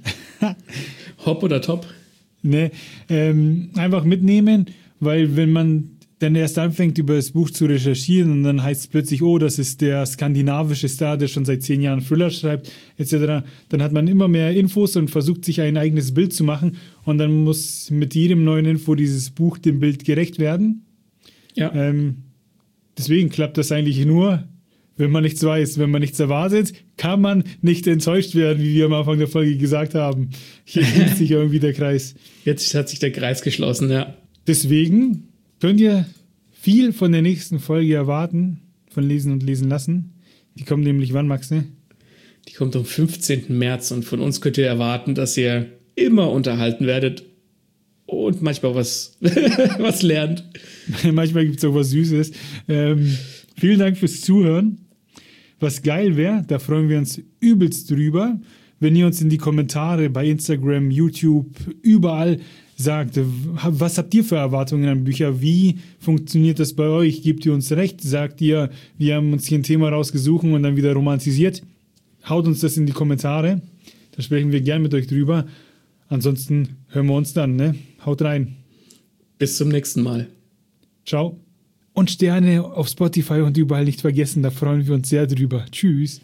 Hop oder Top? Ne, ähm, einfach mitnehmen, weil wenn man, dann erst anfängt, über das Buch zu recherchieren und dann heißt es plötzlich, oh, das ist der skandinavische Star, der schon seit zehn Jahren Thriller schreibt, et cetera. Dann hat man immer mehr Infos und versucht, sich ein eigenes Bild zu machen und dann muss mit jedem neuen Info dieses Buch dem Bild gerecht werden. Ja. Ähm, deswegen klappt das eigentlich nur, wenn man nichts weiß. Wenn man nichts erwartet, kann man nicht enttäuscht werden, wie wir am Anfang der Folge gesagt haben. Hier schließt sich irgendwie der Kreis. Jetzt hat sich der Kreis geschlossen, ja. Deswegen könnt ihr viel von der nächsten Folge erwarten, von Lesen und Lesen lassen. Die kommt nämlich wann, Max, ne? Die kommt am fünfzehnten März und von uns könnt ihr erwarten, dass ihr immer unterhalten werdet und manchmal was, was lernt. Manchmal gibt es auch was Süßes. Ähm, vielen Dank fürs Zuhören. Was geil wäre, da freuen wir uns übelst drüber, wenn ihr uns in die Kommentare bei Instagram, YouTube, überall sagt, was habt ihr für Erwartungen an Bücher? Wie funktioniert das bei euch? Gebt ihr uns recht? Sagt ihr, wir haben uns hier ein Thema rausgesucht und dann wieder romantisiert? Haut uns das in die Kommentare. Da sprechen wir gern mit euch drüber. Ansonsten hören wir uns dann, ne? Haut rein. Bis zum nächsten Mal. Ciao. Und Sterne auf Spotify und überall nicht vergessen, da freuen wir uns sehr drüber. Tschüss.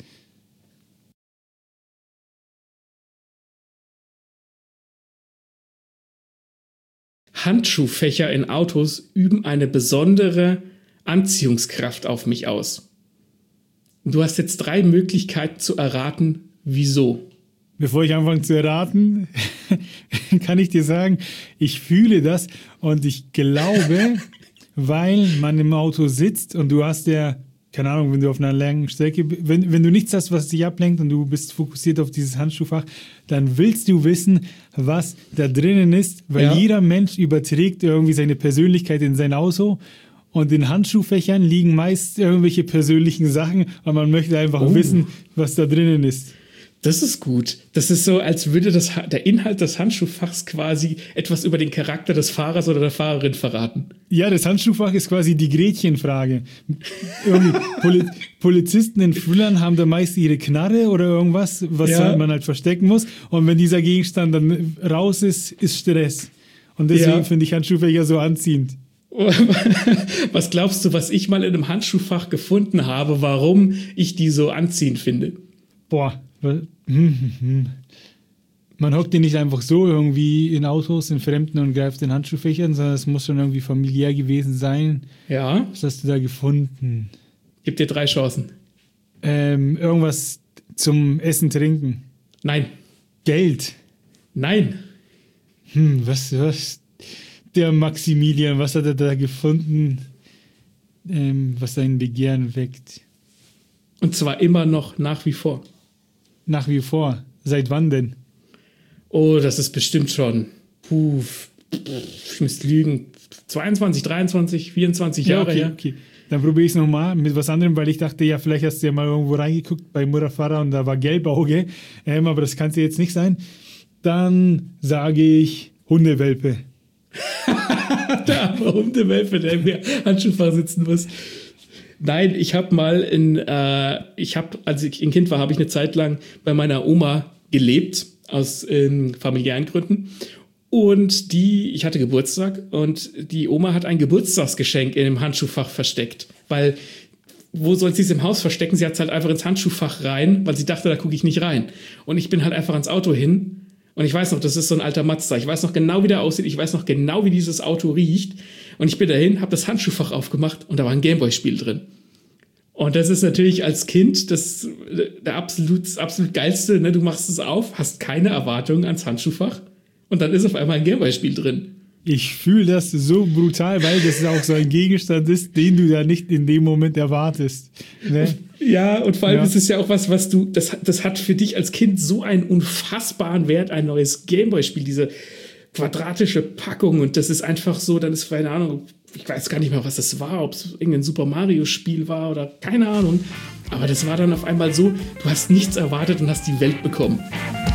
Handschuhfächer in Autos üben eine besondere Anziehungskraft auf mich aus. Du hast jetzt drei Möglichkeiten zu erraten, wieso. Bevor ich anfange zu erraten, kann ich dir sagen, ich fühle das und ich glaube, weil man im Auto sitzt und du hast ja, keine Ahnung, wenn du auf einer langen Strecke, wenn, wenn du nichts hast, was dich ablenkt und du bist fokussiert auf dieses Handschuhfach, dann willst du wissen, was da drinnen ist, weil ja. jeder Mensch überträgt irgendwie seine Persönlichkeit in sein Auto und in Handschuhfächern liegen meist irgendwelche persönlichen Sachen und man möchte einfach oh. wissen, was da drinnen ist. Das ist gut. Das ist so, als würde das, der Inhalt des Handschuhfachs quasi etwas über den Charakter des Fahrers oder der Fahrerin verraten. Ja, das Handschuhfach ist quasi die Gretchenfrage. Irgendwie Poli- Polizisten in Thrillern haben da meist ihre Knarre oder irgendwas, was ja. man halt verstecken muss. Und wenn dieser Gegenstand dann raus ist, ist Stress. Und deswegen ja. finde ich Handschuhfächer so anziehend. Was glaubst du, was ich mal in einem Handschuhfach gefunden habe, warum ich die so anziehend finde? Boah, man hockt den nicht einfach so irgendwie in Autos, in Fremden und greift in Handschuhfächern, sondern es muss schon irgendwie familiär gewesen sein. Ja. Was hast du da gefunden? Gib dir drei Chancen. Ähm, irgendwas zum Essen, Trinken. Nein. Geld. Nein. Hm, was, was? Der Maximilian, was hat er da gefunden, ähm, was sein Begehren weckt? Und zwar immer noch nach wie vor. Nach wie vor. Seit wann denn? Oh, das ist bestimmt schon. Puh, ich müsste lügen. zweiundzwanzig, dreiundzwanzig, vierundzwanzig ja, Jahre okay, her. Okay. Dann probiere ich es nochmal mit was anderem, weil ich dachte, ja, vielleicht hast du ja mal irgendwo reingeguckt bei Murafara und da war Gelbauge. Ähm, aber das kann es jetzt nicht sein. Dann sage ich Hundewelpe. Der arme Hundewelpe, der im Handschuhfach sitzen muss. Nein, ich habe mal in, äh, ich habe, als ich ein Kind war, habe ich eine Zeit lang bei meiner Oma gelebt, aus in familiären Gründen. Und die, ich hatte Geburtstag und die Oma hat ein Geburtstagsgeschenk in dem Handschuhfach versteckt. Weil, wo soll sie es im Haus verstecken? Sie hat es halt einfach ins Handschuhfach rein, weil sie dachte, da gucke ich nicht rein. Und ich bin halt einfach ans Auto hin. Und ich weiß noch, das ist so ein alter Mazda. Ich weiß noch genau, wie der aussieht. Ich weiß noch genau, wie dieses Auto riecht. Und ich bin dahin, habe das Handschuhfach aufgemacht und da war ein Gameboy-Spiel drin. Und das ist natürlich als Kind das der absolut, absolut geilste. Ne? Du machst es auf, hast keine Erwartungen ans Handschuhfach und dann ist auf einmal ein Gameboy-Spiel drin. Ich fühle das so brutal, weil das auch so ein Gegenstand ist, den du da nicht in dem Moment erwartest. Ne? Ja, und vor allem ja. ist es ja auch was, was du, das, das hat für dich als Kind so einen unfassbaren Wert, ein neues Gameboy-Spiel, diese quadratische Packung und das ist einfach so, dann ist, keine Ahnung, ich weiß gar nicht mehr, was das war, ob es irgendein Super Mario-Spiel war oder keine Ahnung, aber das war dann auf einmal so, du hast nichts erwartet und hast die Welt bekommen.